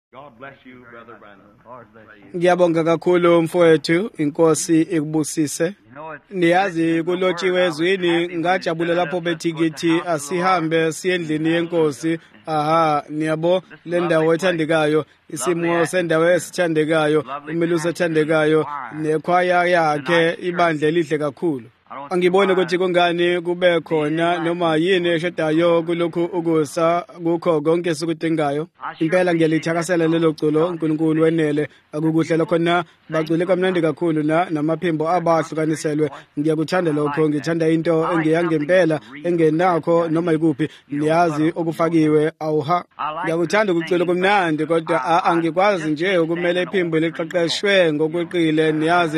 God bless you, Brother Branham. Ngiyabonga kakhulu mfowethu, inkosi ikubusise. Niyazi kulotshiwe ezwini ngajabula lapho bethi kithi asihambe siye endlini yenkosi. Aha, niyabo le ndawo ethandekayo, isimo sendawo esithandekayo, umilusi ethandekayo, nekhwaya yakhe, ibandla elihle kakhulu. Angibone ukuthi kungani kube khona noma yini eshodayo kulokhu ukusa kukho konke sikudingayo. Impela ngiyalithakasela lelo culo, uNkulunkulu wenele, akukuhle lokho na bacule kamnandi kakhulu namaphimbo abahlukaniselwe. Ngiyakuthanda lokho, ngithanda into engiyangempela engenakho noma ikuphi, niyazi okufakiwe awuha. Ngiyakuthanda ukucula kumnandi kodwa angikwazi nje ukumele iphimbo liqeqeshwe ngokweqile,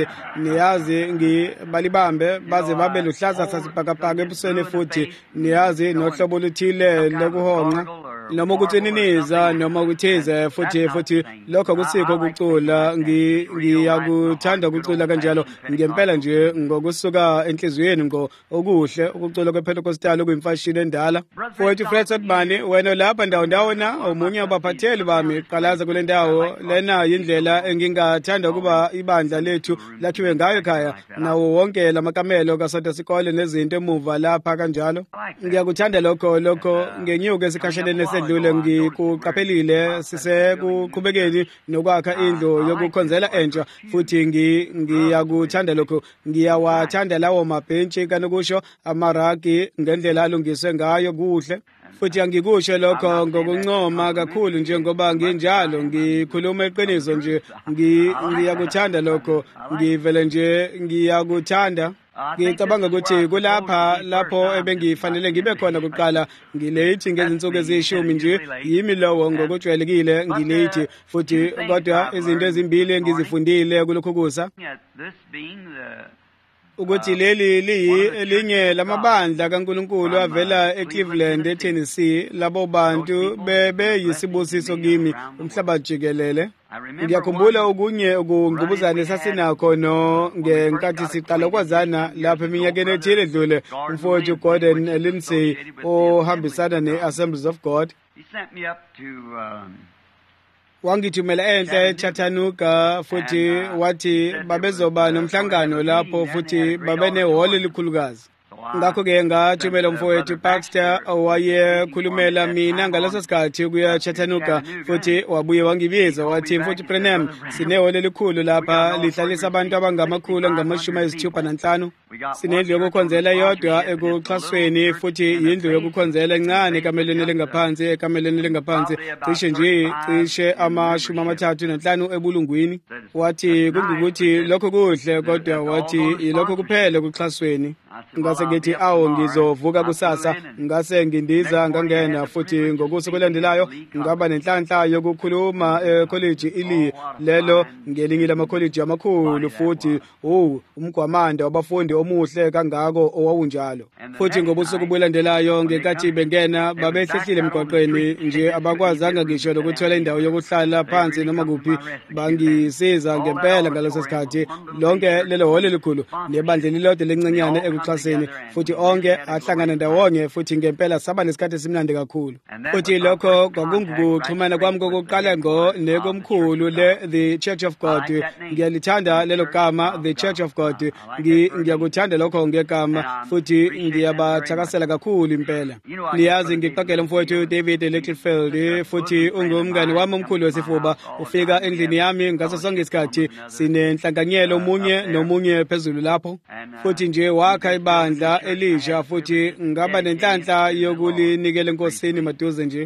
niyazi ngibalibambe baze babe luhlaza sasibhakabhaka ebusweni, futhi niyazi nohlobo oluthile lokuhonqa noma ukuthininiza noma ukuthize, futhi lokho kusikho ukucula. Ngiyakuthanda ukucula kanjalo ngempela nje ngokusuka enhliziyweni okuhle ukucula kwePentecostal okuyimfashini endala. Futhi Fred Sotmani, wena lapha ndawo na omunye wabaphatheli bami qalaza kule ndawo lena, indlela engingathanda ukuba ibandla lethu lakhiwe ngayo ekhaya, nawo wonke lamakamelo kaSonto Sikole nezinto emuva lapha kanjalo. Ngiyakuthanda lokho ngenyuke esikhasheleni esedlule ngikuqaphelile sisekuqhubekeni nokwakha indlu yokukhonzela entsha, futhi ngiyakuthanda lokho. Ngiyawathanda lawo mabhentshi kanokusho amaragi ngendlela alungiswe ngayo kuhle, futhi angikusho lokho ngokuncoma kakhulu njengoba nginjalo ngikhuluma iqiniso nje. Ngiyakuthanda lokho, ngivele nje ngiyakuthanda. Ngicabanga ukuthi lapho ebengifanele ngibe khona kuqala ngilate ngezinsuku ezishumi nje, yimi lowo ngokujwayelekile ngilate, futhi kodwa izinto ezimbili engizifundile kulokhu kusa ukuthi leli elinye lamabandla kaNkulunkulu avela eCleveland eTennessee. Labo bantu beyisibusiso kimi umhlaba jikelele. Ngiyakhumbula okunye ukungqubuzana sasinakho ngenkathi siqala ukwazana lapha eminyakeni ethile edlule, umfowethu Gordon Lindsay ohambisana ne-Assemblies of God wangithumela enhle eChattanooga, futhi wathi babezoba nomhlangano lapho, futhi babenehholo elikhulukazi. Ngakho-ke ngathumela umfowethu Baxter owayekhulumela mina ngaleso sikhathi ukuya Chattanooga, futhi wabuye wangibiza wathi, mfowethu Branham, sinehholo elikhulu lapha, lihlalisa abantu abangama-65. Sinendlu yokukhonzela yodwa ekuxhasweni, futhi yindlu yokukhonzela encane ekamelweni elingaphansi, cishe 35 ebulungwini. Wathi kungukuthi lokho kuhle, kodwa wathi yilokho kuphela ekuxhasweni. Ngase ngithi awu, ngizovuka kusasa, ngase ngindiza ngangena, futhi ngokusuku olandelayo ngaba nenhlanhla yokukhuluma ekholeji ili lelo ngelinye lamakholeji amakhulu, futhi umgwamanda wabafundi omuhle kangako owawunjalo. Futhi ngobusuku obulandelayo ngenkathi bengena babehlehlile emgwaqweni nje, abakwazanga ngisho lokuthola indawo yokuhlala phansi noma kuphi. Bangisiza ngempela ngaleso sikhathi, lonke lelo hholo elikhulu nebandla lilodwa lencanyane ekuxhaseni, futhi onke ahlangana ndawonye, futhi ngempela saba nesikhathi esimnandi kakhulu. Futhi lokho kwakungukuxhumana kwami kokuqala nekomkhulu The Church of God. Ngiyalithanda lelo gama, The Church of God. Ngiyakuthanda lokho ngegama, futhi ngiyabathakasela kakhulu impela. Niyazi ngiqagela umfowethu David Littlefield, futhi ungumngane wami omkhulu wesifuba. Ufika endlini yami ngaso sonke isikhathi, sinenhlanganyelo omunye nomunye phezulu lapho, futhi nje wakha ibandla elisha, futhi ngaba nenhlanhla yokulinikela enkosini maduze nje.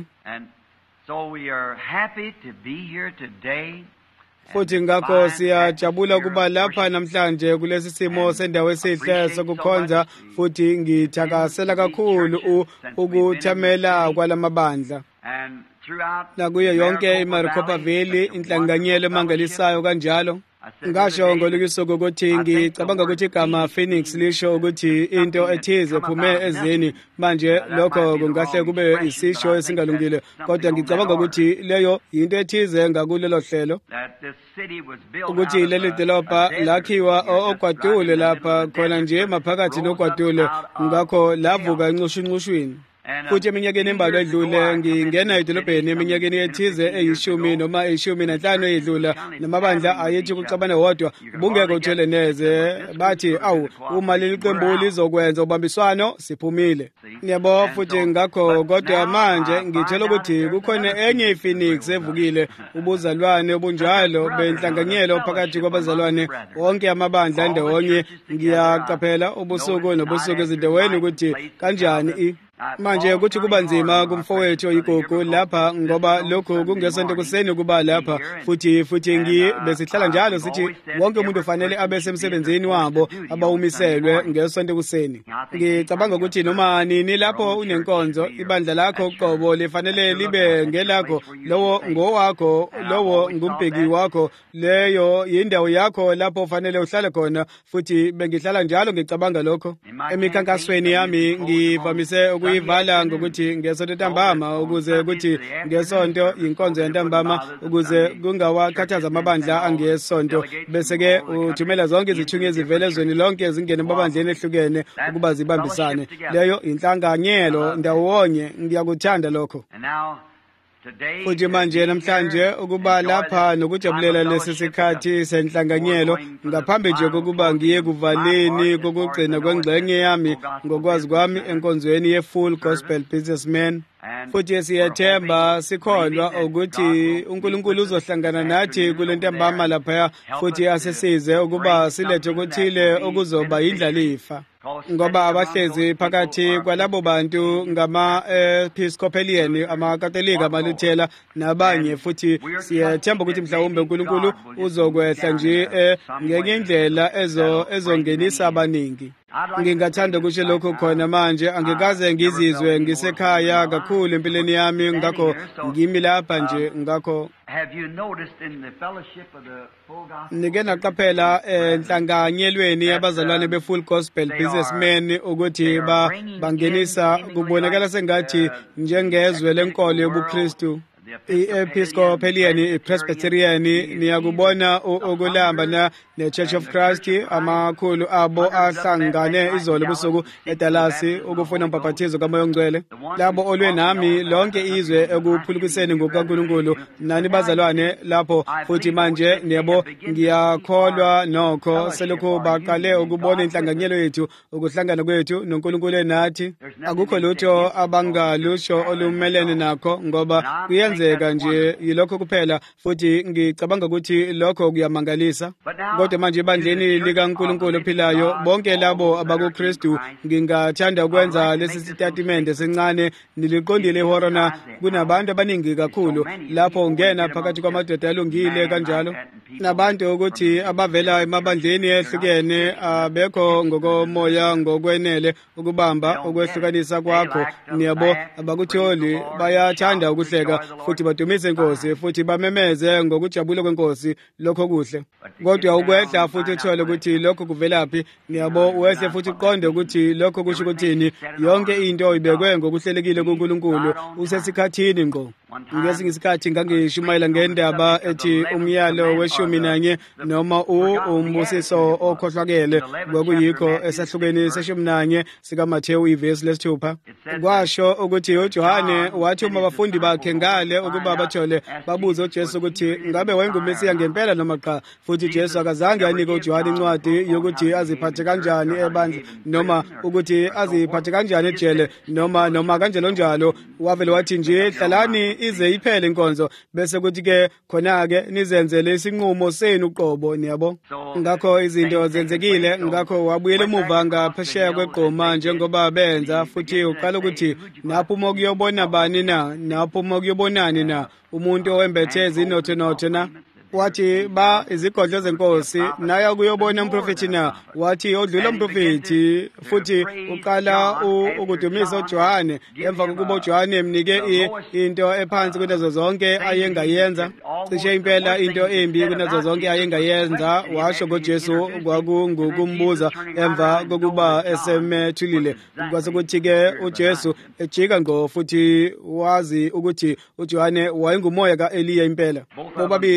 Futhi ngakho siyajabula ukuba lapha namhlanje kulesi simo sendawo esihle sokukhonza, futhi ngithakasela kakhulu ukuthamela kwalamabandla. Nakuyo yonke iMaricopa Valley inhlanganyelo emangalisayo kanjalo. Ngasho ngolukisuku ukuthi ngicabanga ukuthi igama Phoenix lisho ukuthi into ethize phume ezeni. Manje lokho kungahle kube isisho esingalungile, kodwa ngicabanga ukuthi leyo into ethize ngakulelo hlelo, ukuthi leli dolobha lakhiwa ogwadule lapha khona nje maphakathi nogwadule, ngakho lavuka encushuncushwini. futhi eminyakeni embalwa edlule ngingena edolobheni eminyakeni ethize eyishumi noma eyishumi nanhlanu edlula namabandla ayethi ukuxabana wodwa ubungeke uthele neze bathi awu uma leli qembu lizokwenza ubambiswano siphumile yebo futhi ngakho kodwa manje ngitshela ukuthi kukhona enye iPhoenix evukile ubuzalwane obunjalo benhlanganyelo phakathi kwabazalwane wonke amabandla ndawonye ngiyaqaphela ubusuku nobusuku ezindaweni ukuthi kanjani manje ukuthi kuba nzima kumfowethu oyigugu lapha ngoba lokho kungesonto kuseni kuba lapha futhi besihlala njalo sithi wonke umuntu ufanele abe semsebenzini wabo abawumiselwe ngesonto kuseni ngicabanga ukuthi noma nini lapho unenkonzo ibandla lakho qobo lifanele libe ngelakho lowo ngowakho lowo ngumbheki wakho leyo indawo yakho lapho ufanele uhlale khona futhi bengihlala njalo ngicabanga lokho emikhankasweni yami ngivamise ukuyivala ngokuthi ngesonto ntambama ukuze ukuthi ngesonto inkonzo yantambama ukuze kungawakhathaza amabandla angesonto bese ke uthumela zonke izithunywa ezivele ezweni lonke zingene emabandleni ehlukene ukuba zibambisane leyo inhlanganyelo ndawonye ngiyakuthanda lokho futhi manje namhlanje ukuba lapha nokujabulela lesi sikhathi senhlanganyelo ngaphambi nje kokuba ngiye kuvaleni kokugcina kwengxenye yami ngokwazi kwami enkonzweni ye-Full Gospel Businessman futhi siyathemba sikholwa ukuthi uNkulunkulu uzohlangana nathi kule ntambama lapha futhi asisize ukuba silethe ukuthile okuzoba indlalifa ngoba abahlezi phakathi kwalabo bantu ngama-Episcopalian amakatolika amaluthela nabanye futhi siyathemba ukuthi mhlawumbe uNkulunkulu uzokwehla nje ngenye indlela ezongenisa abaningi ngingathanda kusho lokho khona manje angikaze ngizizwe ngisekhaya kakhulu empilweni yami ngakho ngimi lapha nje ngakho nike naqaphela enhlanganyelweni yabazalwane be-Full Gospel Businessmen ukuthi bangenisa kubonakala sengathi njengezwe lenkolo yobuKristu i-Episcopalian i-Presbyterian niyakubona ukulamba ne-Church of Christ amakhulu abo ahlangane izolo busuku eDallas ukufuna umbhaphathizo kaMoya oNgcwele labo olwe nami lonke izwe ekuphulukiseni ngokaNkulunkulu nani bazalwane lapho futhi manje niyabo ngiyakholwa nokho selokhu baqale ukubona inhlanganyelo yethu ukuhlangana kwethu noNkulunkulu nathi akukho lutho abangalusho olumelene nakho ngoba kuyenzeka nje yilokho kuphela futhi ngicabanga ukuthi lokho kuyamangalisa kodwa manje ibandleni likaNkulunkulu ophilayo bonke labo abakuKristu ngingathanda ukwenza lesi statement esincane niliqondile ihorona kunabantu abaningi kakhulu lapho ungena phakathi kwamadoda alungile kanjalo nabantu ukuthi abavela emabandleni ehlukene abekho ngokomoya ngokwenele ukubamba ukwehlukanisa kwakho niyabo abakutholi bayathanda ukuhleka futhi badumise inkosi futhi bamemeze ngokujabula kwenkosi lokho kuhle kodwa ukwehla futhi uthole ukuthi lokho kuvelaphi niyabo wehle futhi uqonde ukuthi lokho kusho ukuthini yonke into ibekwe ngokuhlelekile kuNkulunkulu usesikhathini ngqo ngesinye isikhathi ngangishumayela ngendaba ethi umyalo weshumi nanye noma umbusiso okhohlakele kwakuyikho esahlukeni seshumi nanye sikaMathewu ivesi lesithupha kwasho ukuthi uJohane wathi uma abafundi bakhe ngale ukuba bathole babuze uJesu ukuthi ngabe wayengumesiya ngempela noma cha futhi uJesu akazange anike uJohane incwadi yokuthi aziphathe kanjani ebandla noma ukuthi aziphathe kanjani ejele noma kanjalo njalo wavele wathi nje hlalani ize iphele inkonzo bese kuthi ke khona ke nizenzele isinqumo senu uqobo niyabo ngakho izinto zenzekile ngakho wabuyela emuva ngaphesheya kweGqoma njengoba benza futhi uqala ukuthi naphuma ukuyobona bani naphuma ukuyobonani na umuntu owembethe izinotho na wathi izigodlo zenkosi naye ukuyobona umprofeti na wathi odlula umprofeti futhi uqala ukudumisa uJohane emva kokuba uJohane emnike into ephansi kunazo zonke ayengayenza cishe impela into embi kunazo zonke ayengayenza washo ngoJesu kwakungukumbuza emva kokuba esemethulile kwase kuthi ke uJesu ejika ngo futhi wazi ukuthi uJohane wayengumoya kaEliya impela bobabili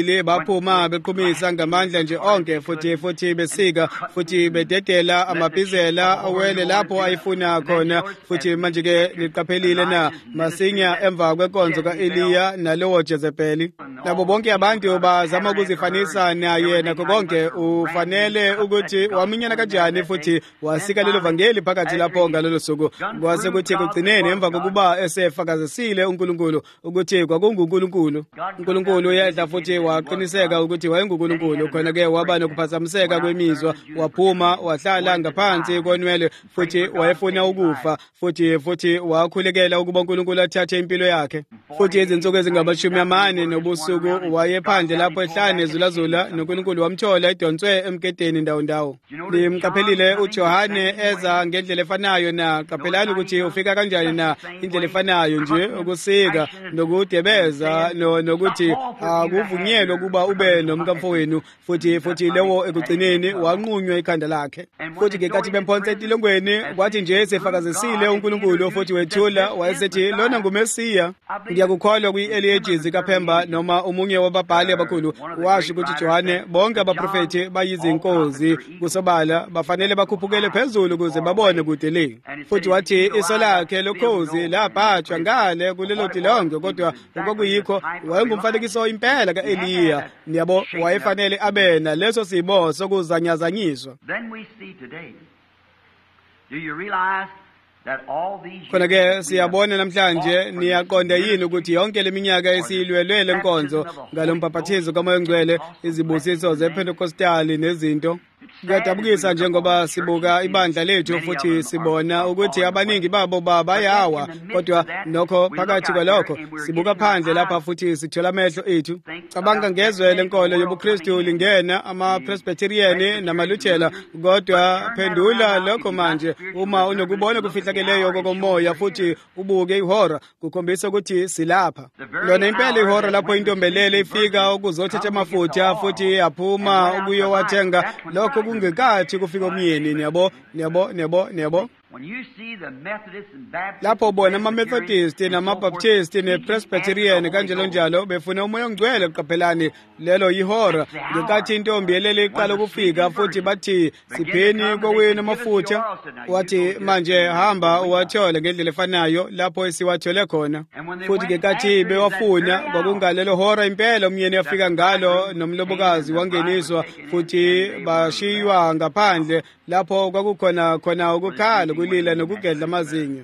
baphuma beqhumisa ngamandla nje onke futhi besika futhi bededela amabhizela awele lapho ayifuna khona. Futhi manje-ke niqaphelile na masinya emva kwenkonzo ka-Eliya nalowo Jezebeli, labo bonke abantu bazama ukuzifanisa naye nakho konke. Ufanele ukuthi waminyana kanjani futhi wasika lelo vangeli phakathi lapho ngalolo suku. Kwase kuthi kugcineni emva kokuba esefakazisile uNkulunkulu ukuthi kwakunguNkulunkulu, uNkulunkulu yedla futhi waqiniseka ukuthi wayenguNkulunkulu. Khona-ke waba nokuphazamiseka kwemizwa, waphuma wahlala ngaphansi konwele futhi wayefuna ukufa futhi wakhulekela ukuba uNkulunkulu athathe impilo yakhe. Futhi izinsuku ezingama-40 nobusuku wayephandle lapho ehlane ezulazula, noNkulunkulu wamthola edonswe emgedeni ndawo. Nimqaphelile uJohane eza ngendlela efanayo na. Qaphelani ukuthi ufika kanjani na indlela efanayo nje, ukusika nokudebeza nokuthi akuvunyelwe ukuba ube nomkamfowenu futhi lewo ekugcineni wanqunywa ikhanda lakhe. Futhi ngenkathi bemphonsa entilongweni kwathi nje sefakazisile uNkulunkulu futhi wethula wayesethi lona nguMesiya. Ngiyakukholwa kwi-Eliyajizi kaPhemba noma omunye wababhali abakhulu washo ukuthi Johane bonke abaprofethi bayizinkozi kusobala bafanele bakhuphukele phezulu ukuze babone kude le. Futhi wathi iso lakhe lokhozi labhajwa ngale kulelo tilongo, kodwa okuyikho wayengumfanekiso impela ka-Eliya. Niyabo wayefanele abe naleso sibo sokuzanyazanyiswa. Khona-ke siyabona namhlanje, niyaqonda yini ukuthi yonke leminyaka esiyilwelwele nkonzo ngalo mpaphathizo kaMoya Ngcwele, izibusiso zePentekostali nezinto, kuyadabukisa njengoba sibuka ibandla lethu futhi sibona ukuthi abaningi babo bayawa, kodwa nokho phakathi kwalokho sibuka phandle lapha futhi sithola amehlo ethu. Cabanga ngezwe lenkolo yobuKristu lingena ama-Presbyterian namaLuthela, kodwa phendula lokho manje uma unokubona kufihlakeleyo kokomoya futhi ubuke ihora, kukhombisa ukuthi silapha. Lona impela ihora lapho intombelele ifika ukuzothatha amafutha futhi yaphuma ukuyowathenga, lokho kungekathi kufika umyeni. Niyabo lapho bona ama-Methodist nama-Baptist ne-Presbyterian kanjalo njalo befuna uMoya Ongcwele. Qaphelani lelo yihora ngenkathi intombi yelele iqala ukufika futhi bathi sipheni kowenu amafutha. Wathi manje hamba uwathole ngendlela efanayo lapho esiwathole khona. Futhi ngenkathi bewafuna kwakungalelo hora impela umyeni yafika ngalo nomlobokazi wangeniswa futhi bashiywa ngaphandle lapho kwakukhona ukukhala, ukulila nokugedla amazinyo.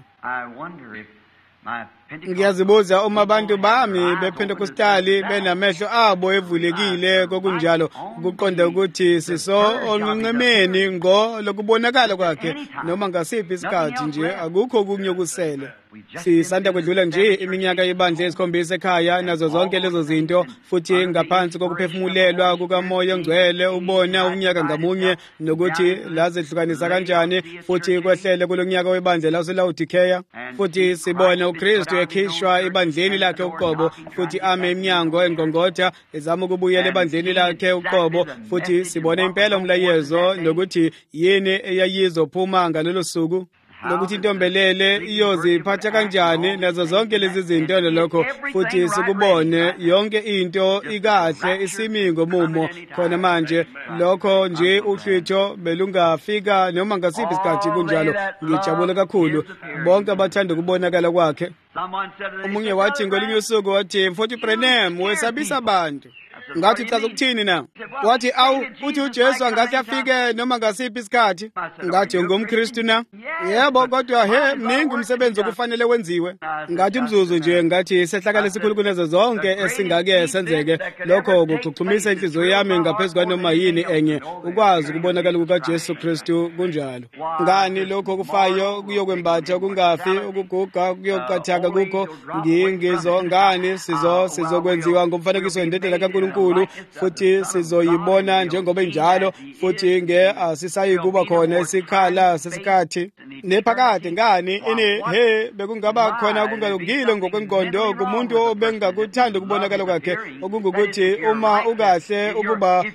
Ngiyazibuza uma abantu bami bePentekostali benamehlo abo evulekile kokunjalo ukuqonda ukuthi onqenqemeni ngo lokubonakala kwakhe noma ngasiphi isikhathi nje, akukho okunye okusele. Sisanda kwedlula nje iminyaka yebandla esikhombisa ekhaya nazo zonke lezo zinto, futhi ngaphansi kokuphefumulelwa kukaMoya Ongcwele ubona unyaka ngamunye nokuthi lazehlukanisa kanjani futhi kwehlele kulonyaka webandla laseLaodikeya. Futhi sibona uKristu ekhishwa ebandleni lakhe uqobo futhi ame iminyango engongotha ezama ukubuyela ebandleni lakhe uqobo. Futhi sibona impela umlayezo nokuthi yini eyayizophuma ngalolo suku, nokuthi intombelele iyoziphatha kanjani nazo zonke lezi zinto lokho. Futhi sikubone yonke into ikahle isimi ngomumo khona manje. Lokho nje uhlwitho belungafika noma ngasiphi isikhathi kunjalo. Ngijabula kakhulu bonke abathanda ukubonakala kwakhe. Omunye wathi ngolinye usuku wathi mfowethu Branham wesabisa abantu. Ngathi chaza ukuthini na? Wathi uthi uJesu angathi afike noma ngasiphi isikhathi. Ngathi ngumKristu na? Yebo, kodwa mningi umsebenzi okufanele wenziwe. Ngathi umzuzu nje, ngathi sehlakala esikhulu kunezo zonke esingake senzeke. Lokho kuchuchumisa inhliziyo yami ngaphezulu kwanoma yini enye, ukwazi ukubonakala kukaJesu Kristu kunjalo. Ngani lokho kufayo kuyokwembatha kungafi, ukuguga kuyoqathaka kukho ngingizongani sizokwenziwa ngomfanekiso wendodana kaNkulunkulu, futhi sizoyibona njengoba injalo, futhi asisayi kuba khona isikhala sesikhathi nephakade. Ngani bekungaba khona kungalungile ngokwenqondo kumuntu obengakuthanda ukubonakala kwakhe, okungukuthi uma ukahle ukuba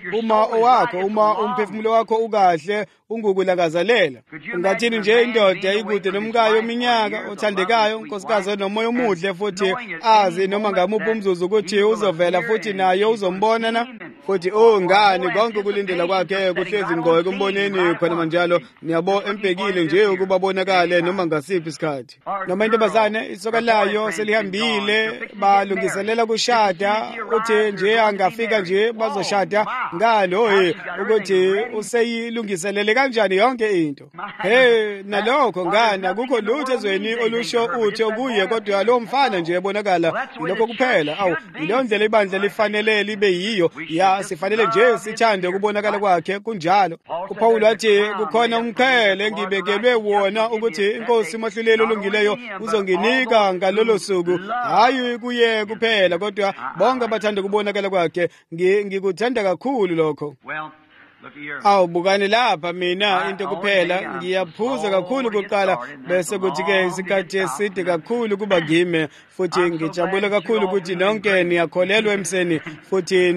uma umphefumulo wakho ukahle ungukulakazalela. Ungathini nje indoda ikude nomkayo iminyaka, othandekayo, unkosikazi nomoya omuhle, futhi azi noma ngamuphi umzuzu ukuthi uzovela futhi naye uzombona na? futhi ngani konke kulindela kwakhe kuhlezi ngqoke kumboneni khona manjalo ngiyabo embhekile nje ukuba bonakale noma ngasiphi isikhathi noma intombazane isokalayo selihambile balungiselela kushada uthi nje angafika nje bazoshada ngani ukuthi useyilungiselele kanjani yonke into nalokho ngani akukho lutho ezweni olusho uthi okuye kodwa lo mfana nje ebonakala lokho kuphela leyo ndlela ibandla lifanele libe yiyo sifanele nje sithande ukubonakala kwakhe kunjalo uPaul wathi kukhona umqhele engibekelwe wona ukuthi inkosi umahluleli olungileyo uzonginika ngalolo suku hayi kuye kuphela kodwa bonke abathanda ukubonakala kwakhe ngikuthanda kakhulu lokho bukani lapha mina into kuphela ngiyaphuza kakhulu kuqala bese kuthi-ke isikhathi eside kakhulu kuba ngime futhi ngijabula kakhulu ukuthi nonke niyakholelwa emseni futhi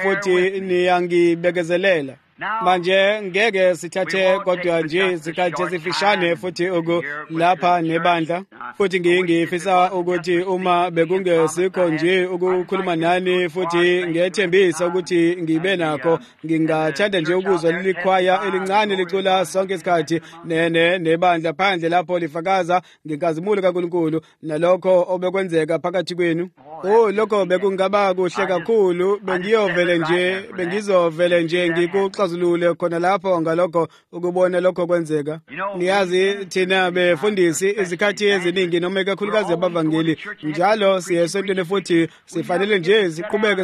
niyangibekezelela manje ngeke sithathe kodwa nje isikhathi esifishane futhi lapha nebandla futhi ngifisa ukuthi uma bekungesikho nje ukukhuluma nani futhi ngethembisa ukuthi ngibe nakho ngingathanda nje ukuzwa lelikhwaya elincane licula sonke isikhathi nebandla phandle lapho lifakaza ngenkazimule kaNkulunkulu nalokho obekwenzeka phakathi kwenu lokho bekungaba kuhle kakhulu bengizovele nje ngikuxazulule khona lapho ngalokho ukubona lokho kwenzeka niyazi thina befundisi izikhathi eziningi noma ikakhulukazi abavangeli njalo siyesontweni futhi sifanele nje siqhubeke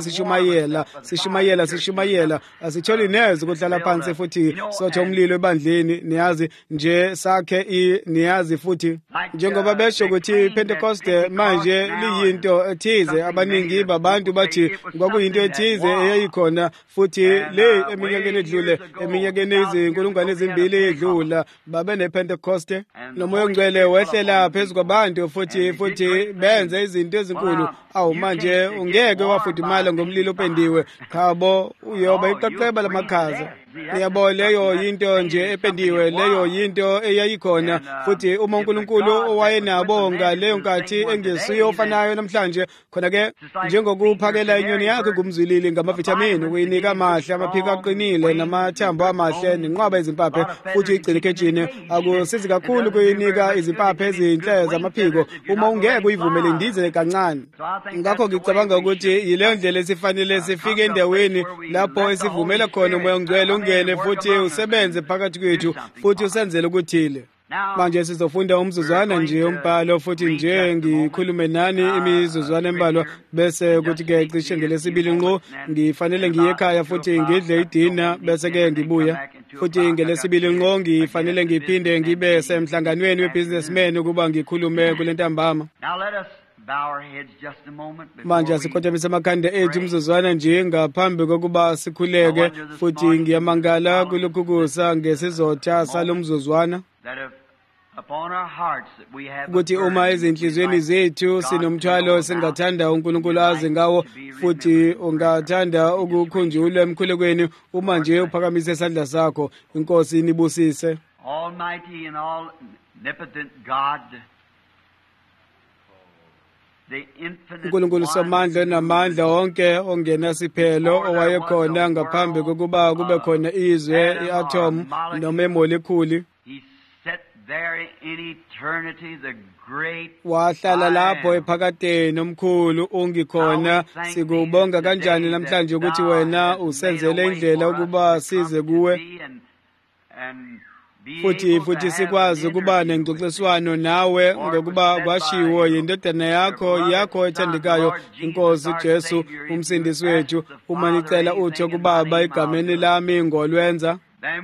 sishumayela asitholi neze ukuhlala phansi futhi sothe umlilo ebandleni niyazi nje sakhe niyazi futhi njengoba besho ukuthi Pentecoste manje liyinto ethize abaningi babantu bathi kwakuyinto ethize eyayikhona futhi le eminyakeni edlule eminyakeni izinkulungwane ezimbili edlula babe nePentecoste nomoya ongcwele wehlela phezu kwabantu futhi benze izinto ezinkulu manje ungeke wafudumala ngomlilo opendiwe khabo uyoba iqaqeba lamakhaza yabo leyo yinto nje ependiwe leyo yinto eyayikhona futhi uma uNkulunkulu owayenabo ngaleyo nkathi engesiyo ofanayo namhlanje khona ke njengokuphakela inyoni yakhe kumzwilili ngamavitamin uyinika amahle amaphiko aqinile namathambo amahle nenqwaba izimpaphe futhi igcine ekhejini akusizi kakhulu kuyinika izimpaphe ezinhle zamaphiko uma ungeke uyivumele indize kancane ngakho ngicabanga ukuthi yileyo ndlela esifanele sifike endaweni lapho esivumela khona umoya ongcwele ungene futhi usebenze phakathi kwethu futhi usenzele ukuthile manje sizofunda umzuzwana nje umbhalo futhi nje ngikhulume nani imizuzwana embalwa bese ukuthi-ke cishe ngelesibili ngqo ngifanele ngiye ekhaya futhi ngidle idina bese-ke ngibuya futhi ngelesibili ngqo ngifanele ngiphinde ngibe semhlanganweni we-businessman ukuba ngikhulume kule ntambama manje asikhothamise amakhanda ethu umzuzwana nje ngaphambi kokuba sikhuleke futhi ngiyamangala kulokhu kusa ngesizotha salo mzuzwana ukuthi uma ezinhlizweni zethu sinomthwalo singathanda uNkulunkulu azi ngawo futhi ungathanda ukukhunjulwa emkhulekweni uma nje uphakamise isandla sakho inkosi inibusise Almighty and all omnipotent God uNkulunkulu somandla namandla wonke ongena siphelo owayekhona ngaphambi kokuba kube khona izwe iatom noma emolekhuli wahlala lapho ephakadeni omkhulu ungikhona sikubonga kanjani namhlanje ukuthi wena usenzele indlela ukuba size kuwe futhi sikwazi ukuba nengxoxiswano nawe ngokuba kwashiwo yindodana yakho ethandekayo inkosi uJesu umsindisi wethu uma nicela uthi kubaba igameni lami ngolwenza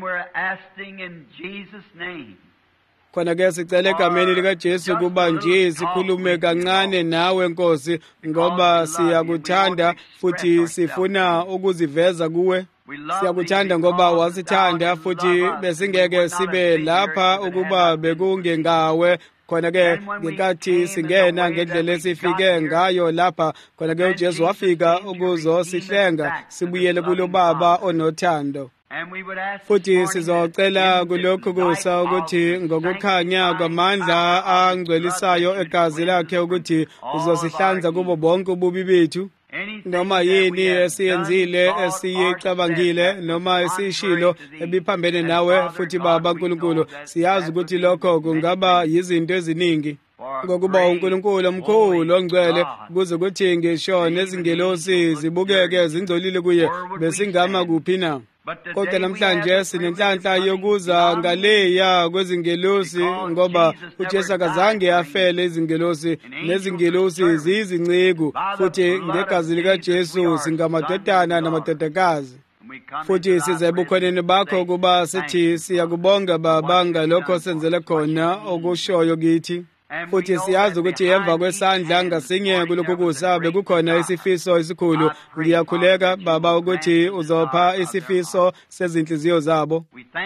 khona ke sicela egameni likaJesu kuba nje sikhulume kancane nawe Nkosi ngoba siyakuthanda futhi sifuna ukuziveza kuwe siyakuthanda ngoba wasithanda futhi besingeke sibe lapha ukuba bekungengawe khona ke ngenkathi singena ngendlela esifike ngayo lapha khona ke uJesu wafika ukuzosihlenga sibuyele kulo baba onothando futhi sizocela kulokhu kusa ukuthi ngokukhanya kwamandla angcwelisayo egazi lakhe ukuthi uzosihlanza kubo bonke ububi bethu noma yini esiyenzile esiyicabangile noma esishilo ebiphambene nawe futhi Baba nkulunkulu siyazi ukuthi lokho kungaba yizinto eziningi ngokuba uNkulunkulu omkhulu ongcwele kuze kuthi ngisho nezingelosi zibukeke zingcolile kuye besingama kuphi na. Kodwa namhlanje sinenhlanhla yokuza ngaleya kwezingelosi ngoba uJesu akazange afele izingelosi nezingelosi ziyizinciko futhi ngegazi likaJesu singamadodana namadodakazi. Futhi siza ebukhoneni bakho kuba sithi siyakubonga Baba ngalokho senzele khona okushoyo kithi. Futhi siyazi ukuthi emva kwesandla ngasinye kulokhu kusabe kukhona isifiso esikhulu. Ngiyakhuleka Baba ukuthi uzopha isifiso sezinhliziyo zabo.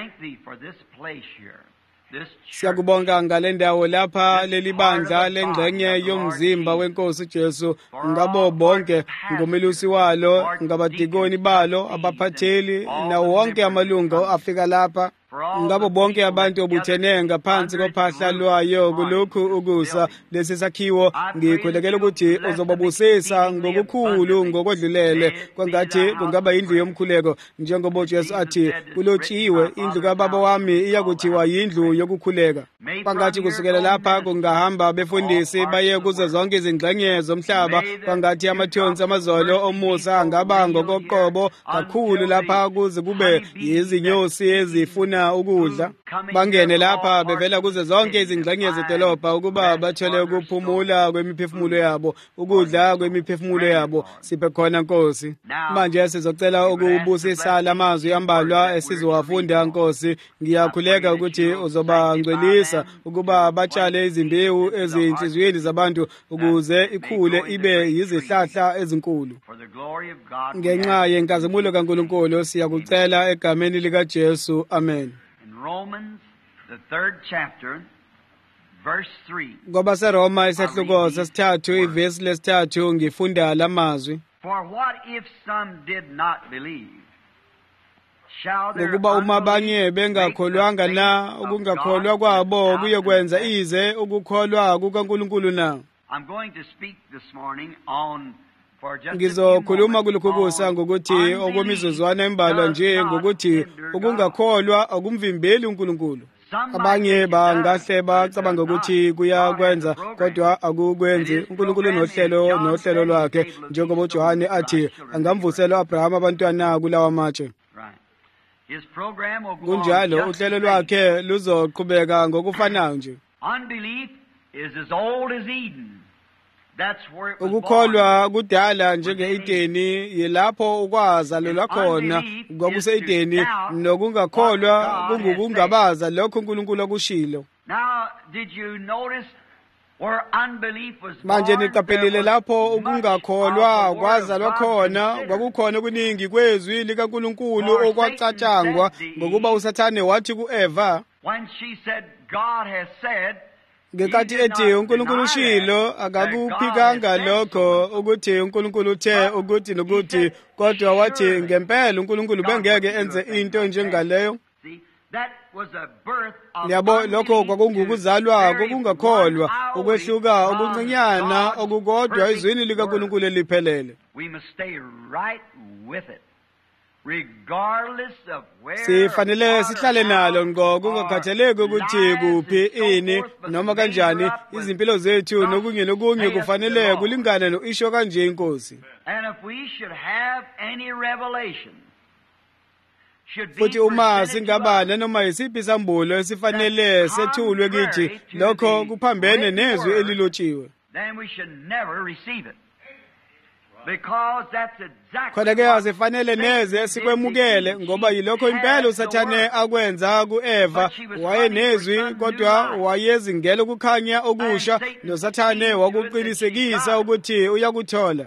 Siyakubonga ngale ndawo lapha leli bandla lengxenye yomzimba weNkosi Jesu ngabo bonke ngomelusi walo ngabadikoni balo abaphatheli nawo wonke amalungu afika lapha ngabo bonke abantu obuthene ngaphansi kophahla lwayo kulokhu ukusa lesi sakhiwo. Ngikhulekela ukuthi uzobabusisa ngokukhulu ngokwedlulele kwangathi kungaba indlu yomkhuleko njengoba uJesu athi kulotshiwe indlu kaBaba wami iyakuthiwa yindlu yokukhuleka. Kwangathi kusukela lapha kungahamba befundisi baye kuzo zonke izingxenye zomhlaba kwangathi amathonsi amazolo omusa angaba ngokoqobo kakhulu lapha kuze kube yizinyosi ezifuna ukudla bangene lapha bevela kuze zonke izingxenye zedolobha ukuba bathole ukuphumula kwemiphefumulo yabo ukudla kwemiphefumulo yabo. Siphe khona Nkosi. Manje sizocela ukubusisa lamazwi ambalwa esizowafunda Nkosi. Ngiyakhuleka ukuthi uzobangcwelisa ukuba batshale izimbewu ezinhliziyweni zabantu ukuze ikhule ibe yizihlahla ezinkulu. Ngenxa yenkazimulo kaNkulunkulu siyakucela egameni likaJesu. Amen. Romans, the 3rd chapter, verse 3. Ngoba seRoma isahluko sesithathu ivesi lesithathu ngifunda lamazwi. For what if some did not believe? Ngokuba uma abanye bengakholwanga na ukungakholwa kwabo kuyokwenza ize ukukholwa kukaNkulunkulu na. I'm going to speak this morning on Ngizokhuluma kulokhu kusa ngokuthi okwemizuzwana embalwa nje ngokuthi ukungakholwa akumvimbeli uNkulunkulu. Abanye bangahle bacabanga ukuthi kuyakwenza kodwa akukwenzi. uNkulunkulu nohlelo lwakhe njengoba uJohane athi angamvusela uAbraham abantwana kulawa matshe. Kunjalo uhlelo lwakhe luzoqhubeka ngokufanayo nje. Unbelief is as old as Eden. Ukukholwa kudala njenge-Edeni yilapho ukwazalelwa khona kwakuseyideni nokungakholwa kungukungabaza lokho uNkulunkulu akushilo. Manje niqaphelile lapho ukungakholwa kwazalwa khona kwakukhona okuningi kwezwi likaNkulunkulu okwacatshangwa ngokuba uSathane wathi ku-Eva ngekathi ethi uNkulunkulu ushilo akakuphikanga lokho ukuthi uNkulunkulu uthe ukuthi nokuthi kodwa wathi ngempela uNkulunkulu bengeke enze into njengaleyo. Yabo lokho kwakungukuzalwa kokungakholwa ukwehluka okuncinyana okukodwa izwini likaNkulunkulu eliphelele. Sifanele sihlale nalo ngokungakhathaleki ukuthi kuphi ini noma kanjani izimpilo zethu nokunye kufanele kulingane noisho kanje inkosi. Futhi uma singaba noma yisiphi isambulo esifanele sethulwe kithi lokho kuphambene nezwi elilotshiwe. Khona-ke asifanele neze sikwemukele ngoba yilokho impela uSathane akwenza ku-Eva. Wayenezwi kodwa wayezingela ukukhanya okusha noSathane wakuqinisekisa ukuthi uyakuthola.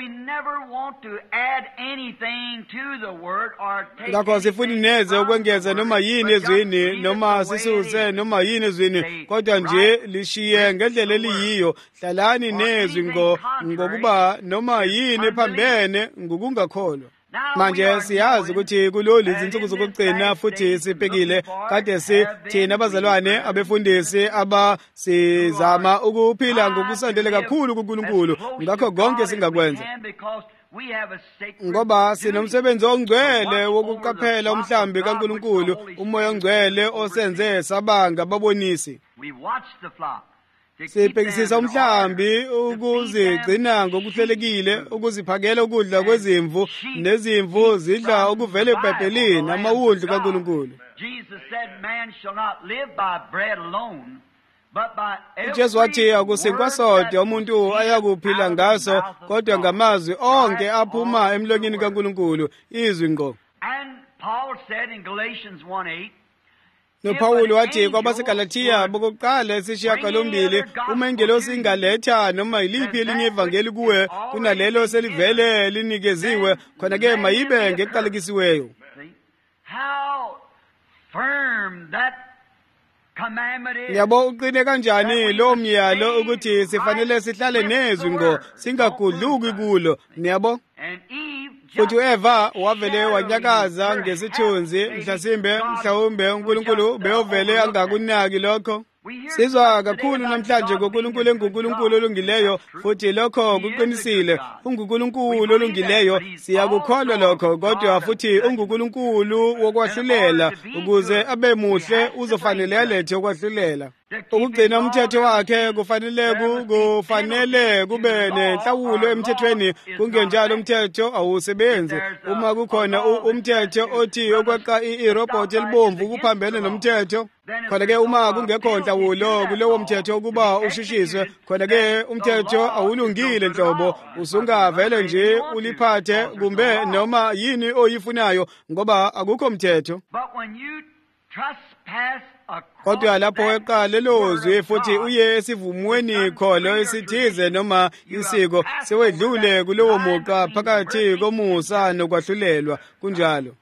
Ngakho sifuni neze ukwengeza noma yini ezwini noma sisuse noma yini ezwini kodwa nje lishiye ngendlela eliyiyo. Hlalani nezwi ngokuba noma yini ephambene ngokungakholwa. manje siyazi ukuthi kulolu izinsuku zokugcina futhi sibhekile kade thina abazalwane abefundisi abasizama ukuphila ngokusondele kakhulu kuNkulunkulu ngakho konke singakwenza ngoba sinomsebenzi ongcwele wokuqaphela umhlambi kaNkulunkulu umoya ongcwele osenze sabanga babonisi sibhekisisa umhlambi ukuzigcina ngokuhlelekile ukuziphakela ukudla kwezimvu nezimvu zidla okuvela eBhayibhelini amawundlu kaNkulunkulu uJesu wathi akusinkwa sodwa umuntu ayakuphila ngaso kodwa ngamazwi onke aphuma emlonyeni kaNkulunkulu izwi ngqo. noPawulo wathi kwabaseGalatiya bokuqala esishiyagalombili uma ingelosi ingaletha noma yiliphi elinye ivangeli kuwe kunalelo selivele linikeziwe khona-ke mayibe ngeqalekisiweyo. Yabo uqine kanjani lo myalo ukuthi sifanele sihlale nezwi ngo singagudluki kulo niyabo. Futhi uEva wavele wanyakaza ngesithunzi mhlawumbe uNkulunkulu beyovele angakunaki lokho. Sizwa kakhulu namhlanje ngoNkulunkulu enguNkulunkulu olungileyo futhi lokho kuqinisile unguNkulunkulu olungileyo siyakukholwa lokho kodwa futhi unguNkulunkulu wokwahlulela ukuze abe muhle uzofanele alethe ukwahlulela. Ukugcina umthetho wakhe kufanele kube nenhlawulo emthethweni kungenjalo umthetho awusebenzi. Uma kukhona umthetho othi okweqa irobhothi elibomvu kuphambene nomthetho khona-ke uma kungekho nhlawulo kulowo mthetho ukuba ushushiswe khona-ke umthetho awulungile nhlobo usungavele nje uliphathe kumbe noma yini oyifunayo ngoba akukho mthetho. Kodwa lapho weqa lelo zwi futhi uye esivumweni kholo esithize noma isiko sewedlule kulowo muqa phakathi komusa nokwahlulelwa kunjalo.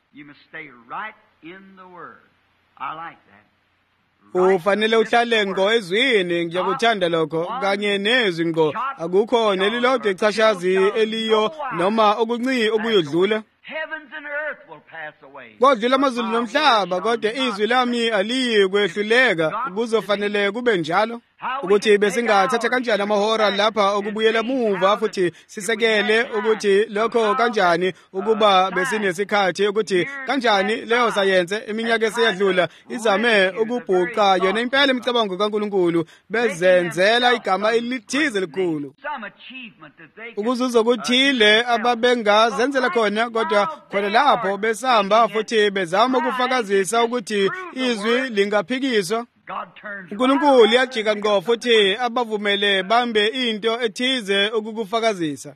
Ufanele uhlale ngo ezwini ngiyakuthanda lokho kanye nezwi ngo akukho nelilodwa icashazi eliyo noma okunci okuyodlula. Kodwa amazulu nomhlaba kodwa izwi lami aliyi kwehluleka kuzofanele kube njalo. Ukuthi besingathatha kanjani amahora lapha okubuyela muva futhi sisekele ukuthi lokho kanjani ukuba besinesikhathi ukuthi kanjani leyo sayenze iminyaka esiyadlula izame ukubhuqa yona impela imicabango kaNkulunkulu bezenzela igama elithize likhulu ukuzuza ukuthile ababengazenzela khona kodwa khona lapho besamba futhi bezama ukufakazisa ukuthi izwi lingaphikiswa. uNkulunkulu yajika ngqo futhi abavumele bambe into ethize ukukufakazisa.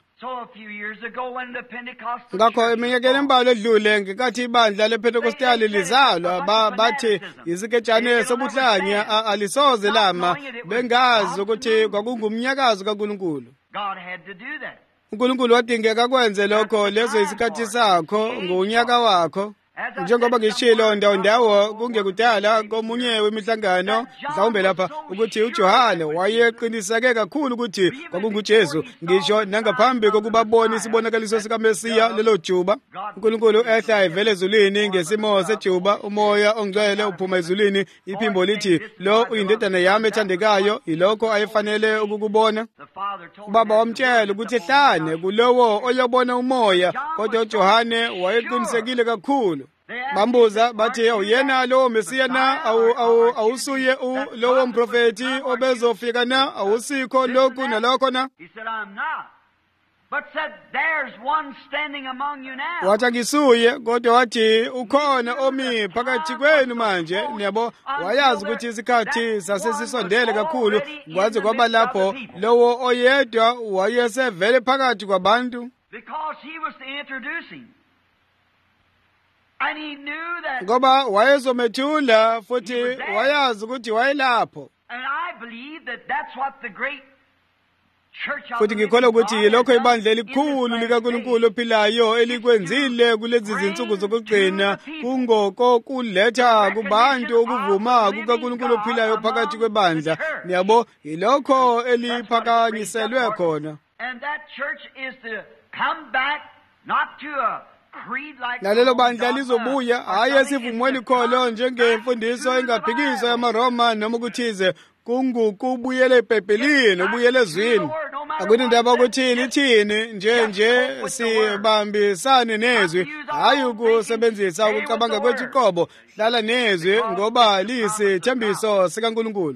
Ngakho eminyakeni embalwa edlule ngenkathi ibandla lePentekostali lizalwa bathi isiketshane sobuhlanya alisoze lama bengazi ukuthi kwakungumnyakazo kaNkulunkulu. uNkulunkulu wadingeka kwenze lokho lezo isikhathi sakho ngonyaka wakho. Njengoba ngishilo ndawo kungekudala komunye wemihlangano mhlawumbe lapha ukuthi uJohane wayeqiniseke kakhulu ukuthi kwakunguJesu ngisho nangaphambi kokubabona isibonakaliso sikaMesiya lelo juba. uNkulunkulu ehla evele ezulwini ngesimo sejuba umoya ongcwele uphuma ezulwini iphimbo lithi lo uyindodana yami ethandekayo yilokho ayefanele ukukubona. Ubaba wamtshela ukuthi ehlane kulowo oyobona umoya kodwa uJohane wayeqinisekile kakhulu. Bambuza bathi uyena lowo Mesiya na awusuye lowo mprofeti obezofika na awusikho lokhu nalokho na. Wathi ngisuye kodwa wathi ukhona omi phakathi kwenu manje niyabo wayazi ukuthi isikhathi sasesisondele kakhulu kwaze kwaba lapho lowo oyedwa wayesevele phakathi kwabantu. Ngoba wayezomethula futhi wayazi ukuthi wayelapho. Futhi ngikholwa ukuthi yilokho ibandla elikhulu likaNkulunkulu ophilayo elikwenzile kulezi zinsuku zokugcina kungoko kuletha kubantu ukuvuma kukaNkulunkulu ophilayo phakathi kwebandla niyabo yilokho eliphakanyiselwe khona. And that church is to come back not to a nalelo bandla lizobuya hayi esivumweni kholo njengemfundiso engaphikiswa yamaRoma noma ukuthize kungukubuyela eBhayibhelini ubuyele ezwini akunindaba ukuthi lithini nje sibambisane nezwi hayi ukusebenzisa ukucabanga kwethu qobo hlala nezwi ngoba liyisithembiso sikaNkulunkulu.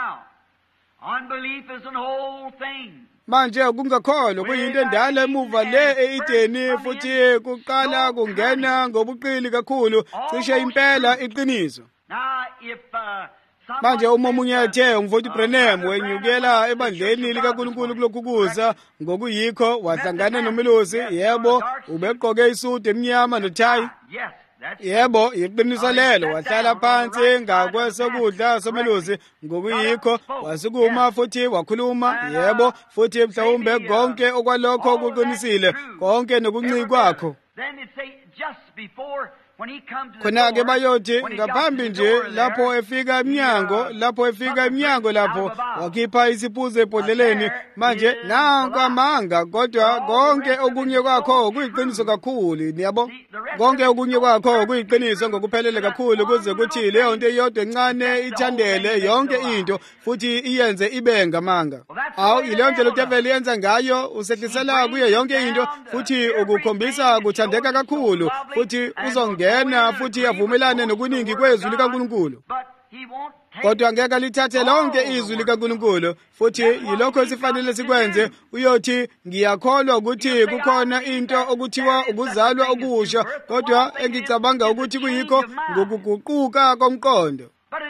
Manje ukungakholwa kuyinto endala emuva le eIdeni futhi kuqala kungena ngobuqili kakhulu cishe impela iqiniso. Manje uma omunye ethe umfowethu Branham wenyukela ebandleni likaNkulunkulu kulokhu kuza ngokuyikho wahlangana nomelusi yebo ubegqoke isudu emnyama nothayi yebo iqiniso lelo wahlala phansi ngakwesokudla somelusi ngokuyikho wasukuma futhi wakhuluma yebo futhi mhlawumbe konke okwalokho kuqinisile konke nokuncika kwakho. Khona-ke bayothi ngaphambi nje lapho efika emnyango lapho wakhipha isiphuzo ebhodleleni manje nanku amanga kodwa konke okunye kwakho kuyiqiniso kakhulu niyabo konke okunye kwakho kuyiqiniso ngokuphelele kakhulu kuze kuthi leyo nto iyodwa encane ithandele yonke into futhi iyenze ibe ngamanga. Awu ileyo ndlela uDevil yenza ngayo usehlisela kuyo yonke into futhi ukukhombisa kuthandeka kakhulu futhi uzongena futhi avumelane nokuningi kwezwi likaNkulunkulu. Kodwa ngeke lithathe lonke izwi likaNkulunkulu futhi yilokho esifanele sikwenze uyothi ngiyakholwa ukuthi kukhona into okuthiwa ukuzalwa okusha kodwa engicabanga ukuthi kuyikho ngokuguquka komqondo.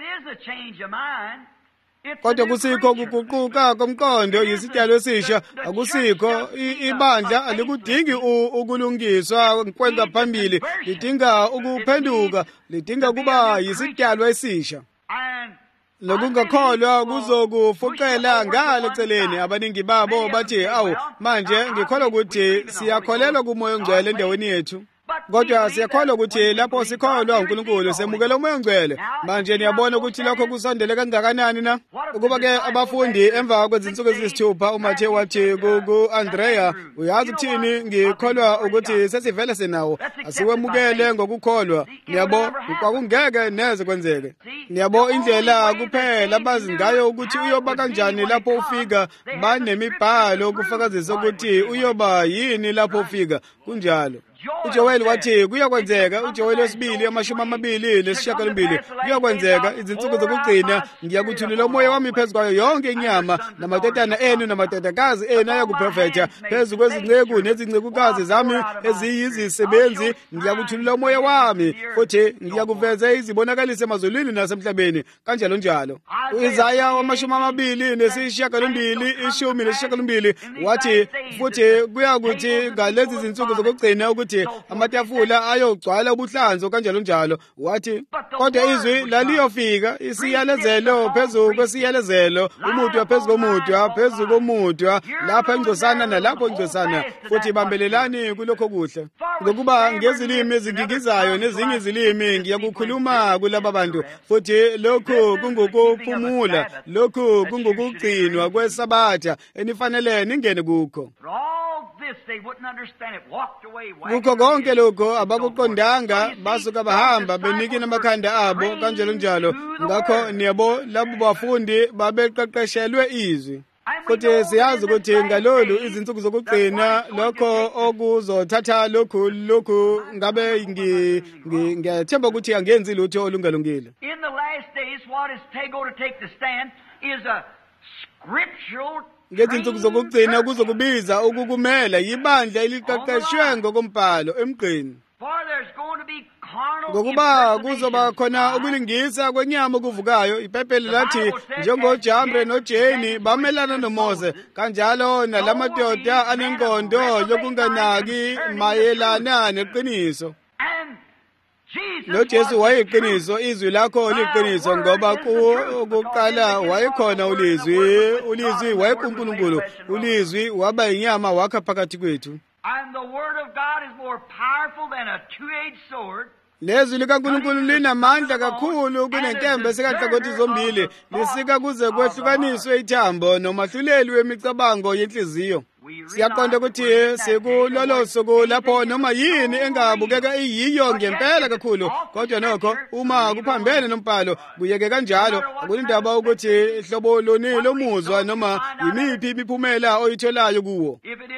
Kodwa kusikho kuguquka komqondo yisidalwa esisha akusikho ibandla alikudingi ukulungiswa kwengaphambili lidinga ukuphenduka lidinga kuba yisidalwa esisha. Lokungakholwa kuzokufuqela ngale eceleni abaningi babo bathi awu manje ngikholwa ukuthi siyakholelwa kuMoya oNgcwele endaweni yethu kodwa siyakholwa ukuthi lapho sikholwa uNkulunkulu semukela uMoya oNgcwele. Manje niyabona ukuthi lokho kusondele kangakanani na ukuba-ke abafundi emva kwezinsuku eziyisithupha uMathe wathi ku-Andrea uyazi ukuthini ngikholwa ukuthi sesivele senawo asiwemukele ngokukholwa. Niyabo kwakungeke neze kwenzeke. Niyabo indlela kuphela bazi ngayo ukuthi uyoba kanjani lapho ufika banemibhalo ukufakazisa ukuthi uyoba yini lapho ufika kunjalo. uJoel wathi kuyakwenzeka uJoel wesibili 20:8 kuyakwenzeka izinsuku zokugcina ngiyakuthulula umoya wami phezu kwayo yonke inyama namadodana enu namadodakazi enu ayakuprofetha phezu kwezinceku nezincekukazi zami eziyizisebenzi ngiyakuthulula umoya wami futhi ngiyakuveza izibonakalise emazulwini nasemhlabeni kanjalo njalo. uIsaya 20:8 wathi futhi kuyakuthi ngalezi zinsuku zokugcina ukuthi amatafula ayogcwala ubuhlanzo kanjalo njalo. Wathi kodwa izwi laliyofika isiyalezelo phezu kwesiyalezelo umudwa phezu komudwa phezu komudwa lapha ingcosana nalapho ingcosana futhi bambelelani kulokho kuhle ngokuba ngezilimi ezingikizayo nezinye izilimi ngiyakukhuluma kulaba bantu futhi lokhu kungukuphumula lokhu kungukugcinwa kwesabatha enifanele ningene kukho. Kukho konke lokho abakuqondanga basuka bahamba benikina amakhanda abo kanjalo njalo. Ngakho niyabo labo bafundi babeqeqeshelwe izwi futhi siyazi ukuthi ngalolu izinsuku zokugcina lokho okuzothatha lokhu ngabe ngiyathemba ukuthi angenzi lutho olungalungile. In the last days what is going to take the stand is a scriptural ngezinsuku zokugcina kuzokubiza ukukumela yibandla eliqeqeshwe ngokombhalo emgqini ngokuba kuzoba khona ukulingisa kwenyama okuvukayo. iBhayibheli lathi njengoJambre noJane bamelana noMose kanjalo nalamadoda anenkondo yokunganaki mayelana neqiniso. noJesu wayeyiqiniso izwi lakho liqiniso ngoba kuqala wayekhona ulizwi wayekuNkulunkulu ulizwi waba inyama wakha phakathi kwethu. And the word of God is more powerful than a two-edged sword. Lezwi likaNkulunkulu linamandla kakhulu kunenkembe esikahlangothi zombili lisika kuze kwehlukaniswe ithambo nomahluleli wemicabango yenhliziyo. Siyaqonda ukuthi sikulolo suku lapho noma yini engabukeka iyiyo ngempela kakhulu, kodwa nokho uma kuphambene nombhalo kuyeke kanjalo. Akulindaba ukuthi hlobo luni lomuzwa noma yimiphi imiphumela oyitholayo kuwo.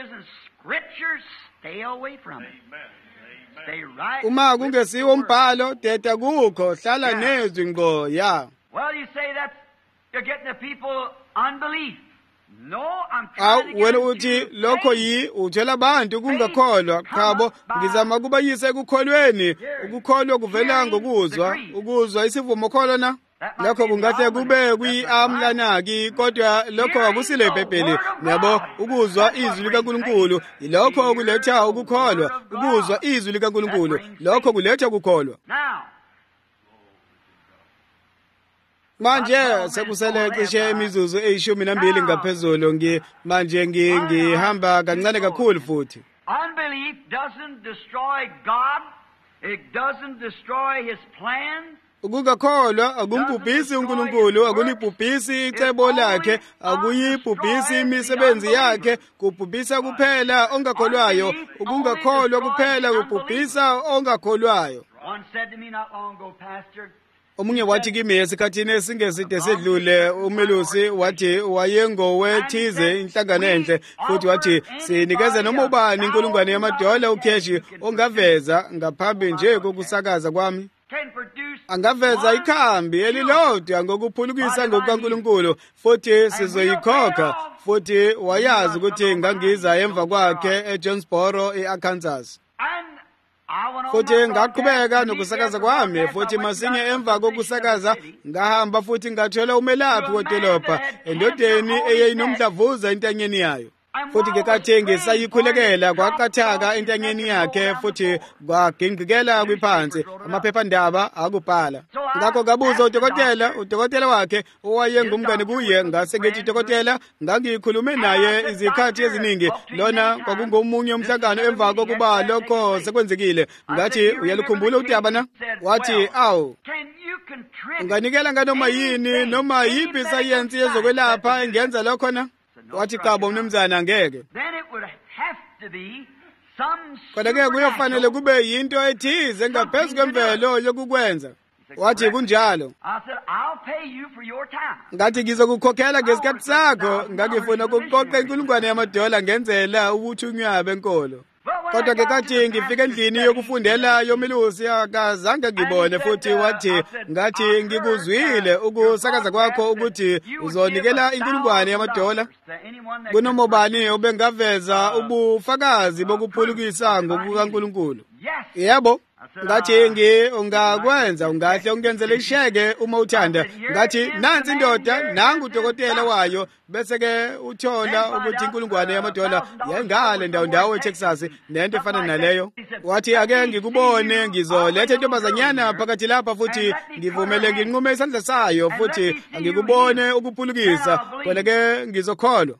Uma kungesiwo umbhalo, deda kukho, hlala nezwi ngqo ya. Well, you say that you're getting the people unbelief. No, I'm trying to get wena them uthi to lokho yi utshela abantu kungakholwa. Khabo ngizama kubayisa ekukholweni. Ukukholwa kuvela ngokuzwa, ukuzwa isivumo kholwa na. Lokho kungahle kube kwi-amlanaki, kodwa lokho akusile eBhayibhelini. Yabo, ukuzwa izwi likaNkulunkulu ilokho okuletha ukukholwa. Ukuzwa izwi likaNkulunkulu lokho kuletha ukukholwa. Manje sekusele cishe imizuzu eyishumi ngaphezulu. Manje ngihamba kancane kakhulu futhi. Unbelief doesn't destroy God. It doesn't destroy His plans. Ukungakholwa akumbhubhisi uNkulunkulu, akulibhubhisi icebo lakhe, akuyibhubhisi imisebenzi yakhe. Kubhubhisa kuphela ongakholwayo. Ukungakholwa kuphela kubhubhisa ongakholwayo. One said to me not long ago, Pastor, omunye wathi kimi esikhathini esingeside sedlule, umelusi wathi wayengowethize inhlangano enhle, futhi wathi sinikeze noma ubani inkulungwane yamadola ukheshi ongaveza ngaphambi nje kokusakaza kwami. Angaveza ikhambi elilodwa ngokuphulukisa ngokukaNkulunkulu, futhi sizoyikhokha. Futhi wayazi ukuthi ngangiza emva kwakhe eJonesboro eArkansas. Futhi ngaqhubeka nokusakaza kwami, futhi masinye emva kokusakaza ngahamba futhi ngathola umelaphi wedolobha endodeni eyayinomdlavuza entanyeni yayo. Futhi ngekathi ngisayikhulekela kwaqathaka entanyeni yakhe, futhi kwagingqikela kwiphansi, amaphephandaba akubhala. Ngakho ngabuza udokotela wakhe owayengumngane kuye. Ngase ngithi, dokotela, ngangikhulume naye izikhathi eziningi. Lona kwakungomunye umhlangano emva kokuba lokho sekwenzekile. Ngathi, uyalukhumbula udaba na? Wathi, awu, unganikela nganoma yini noma yiphi isayensi yezokwelapha engenza lokho na? Wathi, qabo mnumzana, ngeke. Kodwa-ke kuyofanele kube yinto ethize ngaphezu kwemvelo yokukwenza. Wathi, kunjalo. Ngathi, ngizokukhokhela ngesikhathi sakho. Ngangifuna ukuqoqa inkulungwane yamadola ngenzela ubuthunywa benkolo. Kodwa ke kathi ngifika endlini yokufundela yomelusi akazange ngibone, futhi wathi, ngathi ngikuzwile ukusakaza kwakho ukuthi uzonikela inkulungwane yamadola. Kunoma bani obengaveza ubufakazi bokuphulukisa ngokukaNkulunkulu? Yebo. Ngathi ungakwenza, ungahle ungenzele isheke uma uthanda. Ngathi, nansi indoda, nangu udokotela wayo. Bese-ke uthola ukuthi inkulungwane yamadola yayingale ndawo eTexas, nento efana naleyo. Wathi, ake ngikubone, ngizoletha intombazanyana phakathi lapha, futhi ngivumele nginqume isandla sayo, futhi angikubone ukuphulukisa, khona-ke ngizokholwa.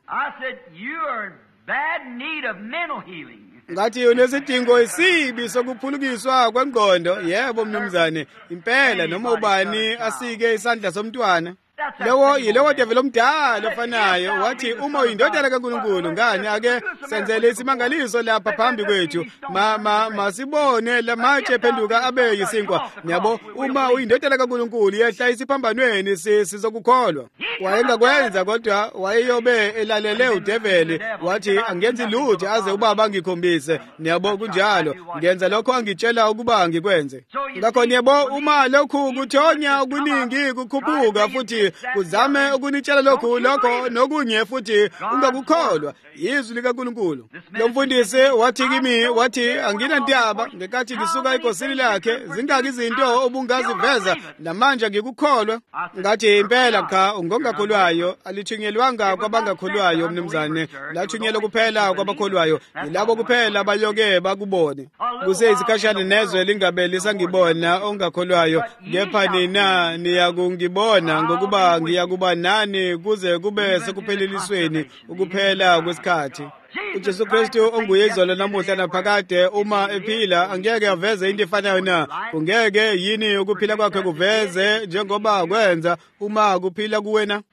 Ngathi unesidingo esibi sokuphulukiswa kwengqondo. Yebo mnumzane, impela noma ubani asike isandla somntwana. Yilowo devil omdala ofanayo. Wathi, uma uyindodana kaNkulunkulu, ngani ake senzele isimangaliso lapha phambi kwethu. Masibone lamatshe ephenduka abe yisinkwa. Yabo, uma uyindodana kaNkulunkulu yehla isiphambanweni sizokukholwa. Wayengakwenza, kodwa wayeyobe elalele udeveli. Wathi, angenzi lutho aze ubaba angikhombise. Yabo, kunjalo ngenza lokho angitshela ukuba ngikwenze. Ngakho yebo, uma lokhu kuthonya okuningi kukhuphuka, futhi uzame ukunitshela lokho nokunye, futhi ungakukholwa izwi likaNkulunkulu. Lo mfundisi wathi kimi, wathi, anginandaba ngekathi ngisuka enkosini lakhe, zingaki izinto obungaziveza namanje ngikukholwa. Ngathi, impela cha, ungongakholwayo alithunyelwanga kwabangakholwayo mnumzane, lathunyelwa kuphela kwabakholwayo. Yilabo kuphela abayoke bakubone. Kuseyisikhashana nezwe lingabe lisangibona ongakholwayo, kepha nina niyakungibona ngokuba ngiyakuba nani kuze kube sekuphelelisweni ukuphela kwesikhathi. uJesu Kristu onguye izolo namuhla naphakade, uma ephila angeke aveze into efanayo na? Kungeke yini ukuphila kwakhe kuveze njengoba kwenza uma kuphila kuwena? Now,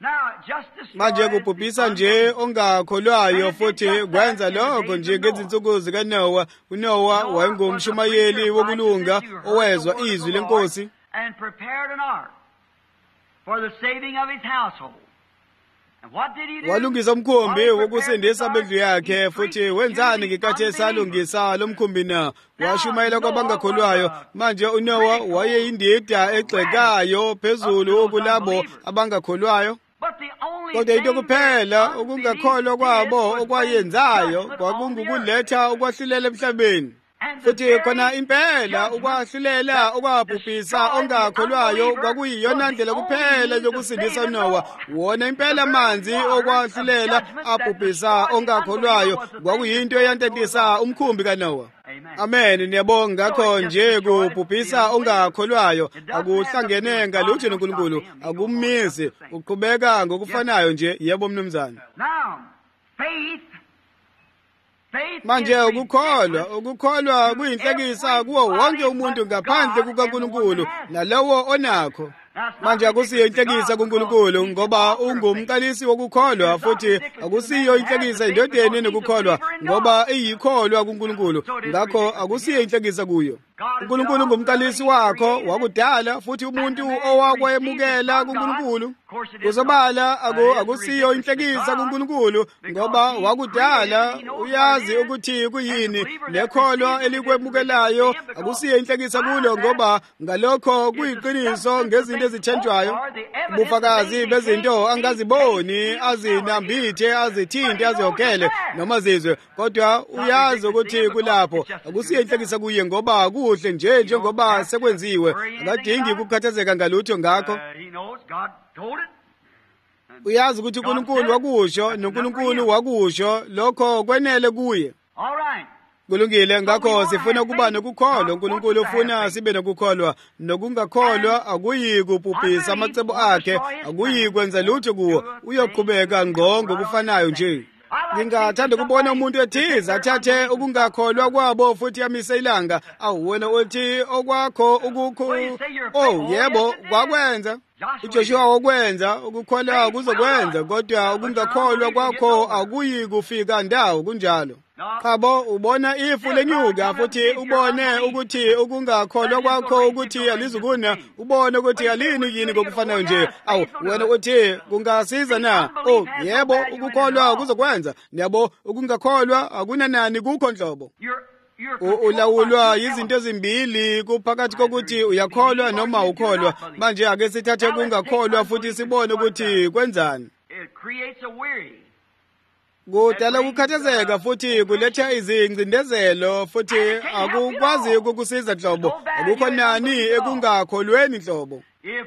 manje kubhubhisa nje ongakholwayo futhi kwenza lokho nje ngezinsuku zikaNowa. uNowa wayengumshumayeli wokulunga owezwa izwi lenkosi and prepared an ark for the saving of his household. And what did he do? walungisa umkhumbi wokusindisa abendlu yakhe. Futhi wenzani ngekathi esalungisa lo mkhumbi na? Washumayela kwabangakholwayo. Manje uNowa wayeyindida egxekayo phezulu kulabo abangakholwayo. Kodwa into kuphela ukungakholwa kwabo okwayenzayo kwakungukuletha ukwahlulela emhlabeni. Futhi khona impela ukwahlulela okwabhubhisa ongakholwayo kwakuyiyona ndlela kuphela yokusindisa uNowa. Wona impela amanzi okwahlulela abhubhisa ongakholwayo kwakuyinto eyantentisa umkhumbi kaNowa. Amen. Niyabonga. Ngakho nje kubhubhisa ongakholwayo akuhlangene ngalutho noNkulunkulu, akumisi, uqhubeka ngokufanayo nje. Yebo mnumzana. Manje ukukholwa kuyinhlekisa kuwo wonke umuntu ngaphandle kukaNkulunkulu nalowo onakho. Manje akusiyo inhlekisa kuNkulunkulu ngoba ungumqalisi wokukholwa, futhi akusiyo inhlekisa endodeni enokukholwa ngoba iyikholwa kuNkulunkulu. Ngakho akusiyo inhlekisa kuyo. uNkulunkulu ngumqalisi wakho wakudala, futhi umuntu owakwemukela kuNkulunkulu kuzobala akusiyo inhlekisa kuNkulunkulu ngoba wakudala uyazi ukuthi kuyini nekholwa elikwemukelayo. Akusiyo inhlekisa kulo ngoba ngalokho kuyiqiniso ngezinto ezithenjwayo, ubufakazi bezinto angaziboni, azinambithe, azithinte, azihokele noma zizwe, kodwa uyazi ukuthi kulapho. Akusiyo inhlekisa kuye ngoba kuhle nje njengoba sekwenziwe, akadingi ukukhathazeka ngalutho. Ngakho uyazi ukuthi uNkulunkulu wakusho noNkulunkulu wakusho, lokho kwenele kuye. Kulungile. Ngakho sifuna ukuba nokukholwa. uNkulunkulu ufuna sibe nokukholwa. Nokungakholwa akuyi kubhubhisa amacebo akhe, akuyi kwenza lutho kuwo, uyoqhubeka ngqo ngokufanayo nje. Ngingathanda ukubona umuntu ethize athathe ukungakholwa kwabo futhi amise ilanga. Wena uthi okwakho ukukho, yebo kwakwenza. uJoshua wakwenza, ukukholwa kuzokwenza, kodwa ukungakholwa kwakho akuyi kufika ndawo kunjalo. Khabo ubona ifu lenyuka, futhi ubone ukuthi ukungakholwa kwakho ukuthi alizukuna, ubone ukuthi alini yini kokufanayo nje. Wena uthi kungasiza na? Yebo ukukholwa kuzokwenza. Yabo ukungakholwa akunanani kukho nhlobo. Ulawulwa izinto ezimbili kuphakathi kokuthi uyakholwa noma ukholwa. Manje ake sithathe ukungakholwa futhi sibone ukuthi kwenzani. Kudala ukukhathazeka futhi kuletha izingcindezelo, futhi akukwazi ukukusiza nhlobo. Akukho nani ekungakholweni nhlobo.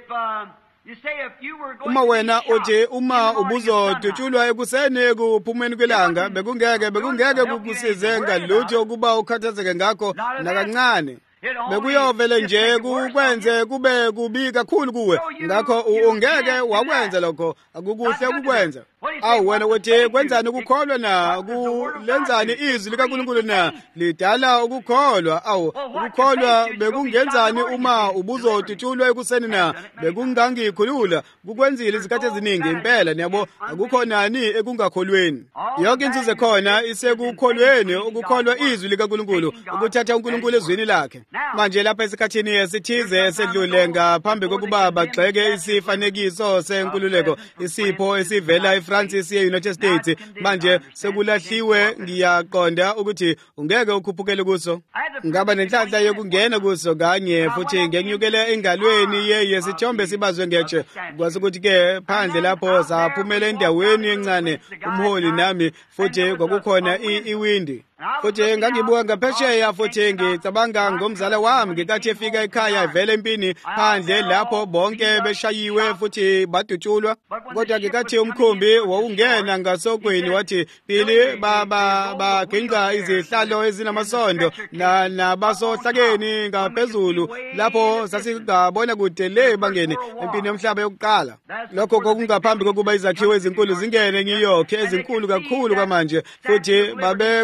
Uma wena uthi uma ubuzodutshulwa ekuseni ekuphumeni kwelanga, bekungeke kukusize ngalutho ukuba ukhathazeke ngakho nakancane. Bekuyovele nje kukwenze kube kubi kakhulu kuwe. Ngakho ungeke wakwenza lokho, akukuhle ukukwenza. Wena uthi kwenzani ukukholwa na? Kulenzani izwi likaNkulunkulu na? Lidala ukukholwa. Ukukholwa bekungenzani uma ubuzodutshulwa ekuseni na? Bekungangikhulula. Kukwenzile izikhathi eziningi impela. Niyabo, akukho nani ekungakholweni. Yonke inzuzo khona isekukholweni, ukukholwa izwi likaNkulunkulu, ukuthatha uNkulunkulu ezwini lakhe. Manje lapha esikhathini esithize sedlule ngaphambi kokuba bagxeke isifanekiso senkululeko, isipho esivela eFrancis ye-United States, manje sekulahliwe. Ngiyaqonda ukuthi ungeke ukhuphukele kuso. Ngaba nenhlanhla yokungena kuso kanye, futhi ngenyukele engalweni yesithombe sibazwe ngetshe. Kwazi ukuthi ke phandle lapho saphumela endaweni encane, umholi nami, futhi kwakukhona iwindi. Futhi ngangibuka ngaphesheya, futhi ngicabanga ngomzala wami ngekathi efika ekhaya evela empini phandle lapho bonke beshayiwe futhi badutshulwa. Kodwa ngekathi umkhumbi wawungena ngasogwini, wathi pili baginqa izihlalo ezinamasondo nabasohlakeni ngaphezulu, lapho sasingabona kude le bangene empini yomhlaba yokuqala. Lokho kokungaphambi kokuba izakhiwo ezinkulu zingene eNew York, ezinkulu kakhulu kwamanje, futhi babekwazi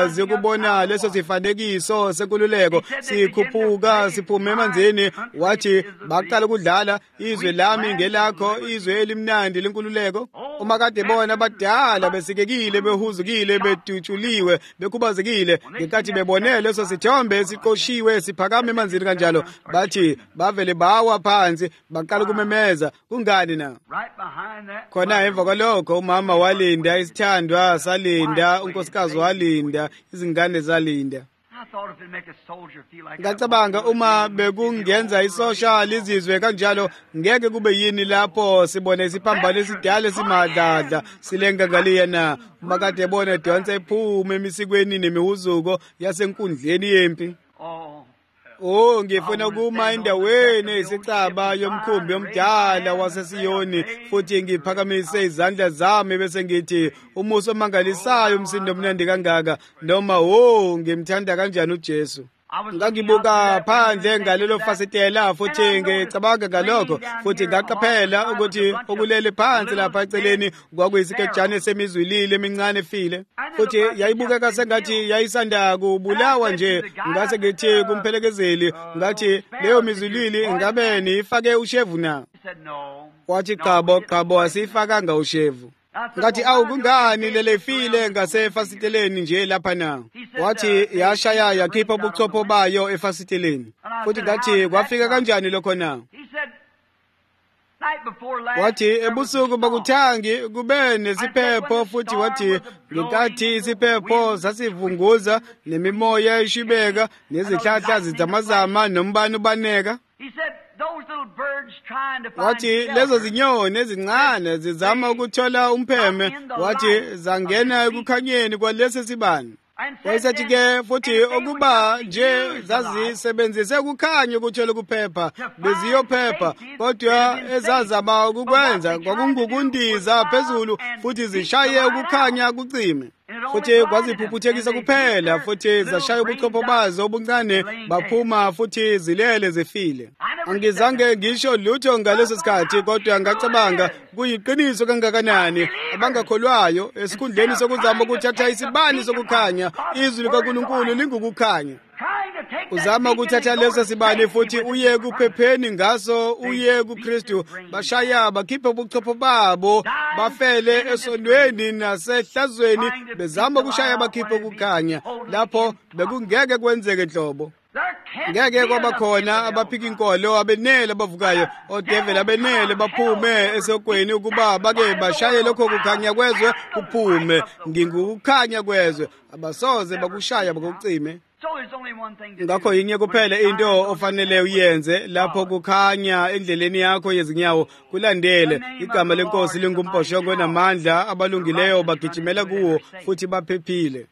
sikwazi ukubona leso sifanekiso senkululeko. Sikhuphuka siphume emanzini, wathi baqala ukudlala izwe lami ngelakho, izwe elimnandi lenkululeko. Uma kade bona abadala besikekile, behuzukile, bedutshuliwe, bekhubazekile, ngenkathi bebone leso sithombe esiqoshiwe siphakame emanzini kanjalo, bathi bavele bawa phansi, baqala ukumemeza. Kungani na? Khona emva kwalokho umama walinda, isithandwa salinda, unkosikazi walinda, izingane zalinda. Ngacabanga uma bekungenza isosha lizizwe kanjalo, ngeke kube yini lapho sibone isiphambano esidala esimadladla silenga ngaliya na. Uma kade ebona edonsa iphume emisikweni nemihuzuko yasenkundleni yempi. Ngifuna ukuma endaweni eyisicaba yomkhumbi omdala waseSiyoni, futhi ngiphakamise izandla zami bese ngithi, umuso omangalisayo, umsindo omnandi kangaka, noma ngimthanda kanjani uJesu. Ngangibuka phandle ngalelo fasitela, futhi ngicabanga ngalokho, futhi ngaqaphela ukuthi okulele phansi lapha eceleni kwakuyisikejane semizwilili emincane efile, futhi yayibukeka sengathi yayisanda kubulawa nje. Ngase ngithi kumphelekezeli, ngathi leyo mizwilili ingabe nifake ushevu na? Wathi qabo asifakanga ushevu. Ngathi kungani lele file ngasefasiteleni nje lapha na? Wathi yashaya yakhipha ubuchopho bayo efasiteleni. Futhi ngathi kwafika kanjani lokho na? Wathi ebusuku bakuthangi kube nesiphepho, futhi wathi ngenkathi isiphepho sasivunguza nemimoya ishibeka nezihlahla zizamazama nombani ubaneka. Wathi lezo zinyoni ezincane zizama ukuthola umpheme, wathi zangena ekukhanyeni kwalesi sibani. Wayesathi-ke futhi okuba nje zazisebenzise ukukhanya ukuthola ukuphepha, beziyophepha, kodwa ezazama ukukwenza kwakungukundiza phezulu, futhi zishaye ukukhanya kucime. Futhi kwaziphuphuthekisa kuphela, futhi zashaya ubuchopho bazo obuncane baphuma, futhi zilele zifile. Angizange ngisho lutho ngaleso sikhathi, kodwa ngacabanga kuyiqiniso kangakanani abangakholwayo esikhundleni sokuzama ukuthatha isibani sokukhanya, izwi likaNkulunkulu lingukukhanya. Uzama ukuthatha leso sibani futhi uye kuphepheni ngaso, uye kuKristu, bashaya bakhiphe ubuchopho babo, bafele esondweni nasehlazweni bezama ukushaya bakhiphe ukukhanya. Lapho bekungeke kwenzeke nhlobo. Ngeke kwaba khona abaphika inkolo abenele abavukayo, odevela abenele baphume esokweni ukuba bake bashaye lokho kukhanya kwezwe kuphume. Ngingukukhanya kwezwe, abasoze bakushaya bakucime. Ngakho yinye kuphela into ofanele uyenze lapho kukhanya endleleni yakho yezinyawo, kulandele igama lenkosi lingumposhongo namandla, abalungileyo bagijimela kuwo futhi baphephile.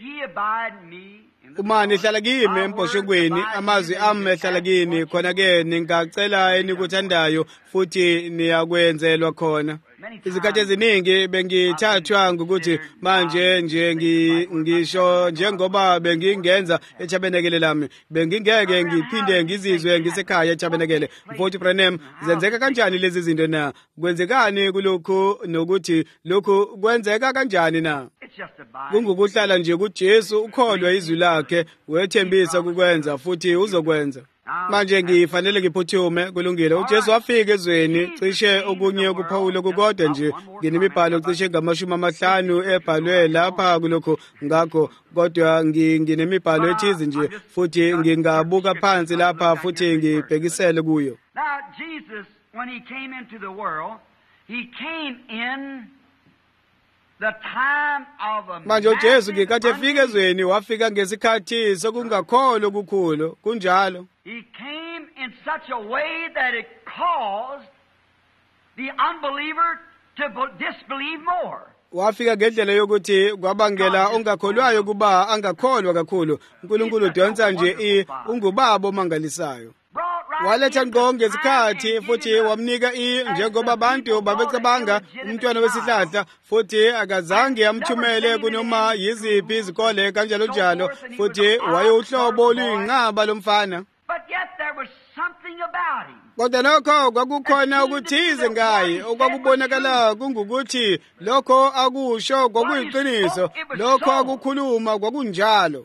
Uma nihlala kimi emposhongweni, amazwi ami ehlala kini, khona-ke ningacela enikuthandayo futhi niyakwenzelwa khona. Izikhathi eziningi bengithathwa ngokuthi manje nje ngisho njengoba bengingenza eTabernacle lami, bengingeke ngiphinde ngizizwe ngisekhaya eTabernacle. Mfowethu Branham, zenzeka kanjani lezi zinto na? Kwenzekani kulokhu, nokuthi lokhu kwenzeka kanjani na? Kungukuhlala nje kuJesu, ukholwa izwi lakhe, wethembisa ukukwenza futhi uzokwenza. Manje ngifanele ngiphuthume, kulungile. UJesu wafika ezweni, cishe okunye ukuphawula kukodwa nje, nginemibhalo cishe ngama50 ebhalwe lapha kulokho. Ngakho kodwa nginemibhalo ethize nje, futhi ngingabuka phansi lapha futhi ngibhekisele kuyo. Now Jesus, when he came into the world, he came in the time of a manje uJesu ngikathi efika ezweni wafika ngesikhathi sokungakholwa okukhulu kunjalo. He came in such a way that it caused the unbeliever to disbelieve more. Wafika ngendlela yokuthi kwabangela ongakholwayo kuba angakholwa kakhulu. uNkulunkulu udonsa nje ungubaba omangalisayo. Waletha ngqo ngesikhathi futhi wamnika njengoba abantu babecabanga umntwana wesihlahla, futhi akazange amthumele kunoma yiziphi izikole kanjalo njalo, futhi wayeuhlobo oluyinqaba lomfana. kodwa nokho kwakukhona ukuthize ngaye okwakubonakala kungukuthi lokho akusho kwakuyiqiniso, lokho akukhuluma kwakunjalo.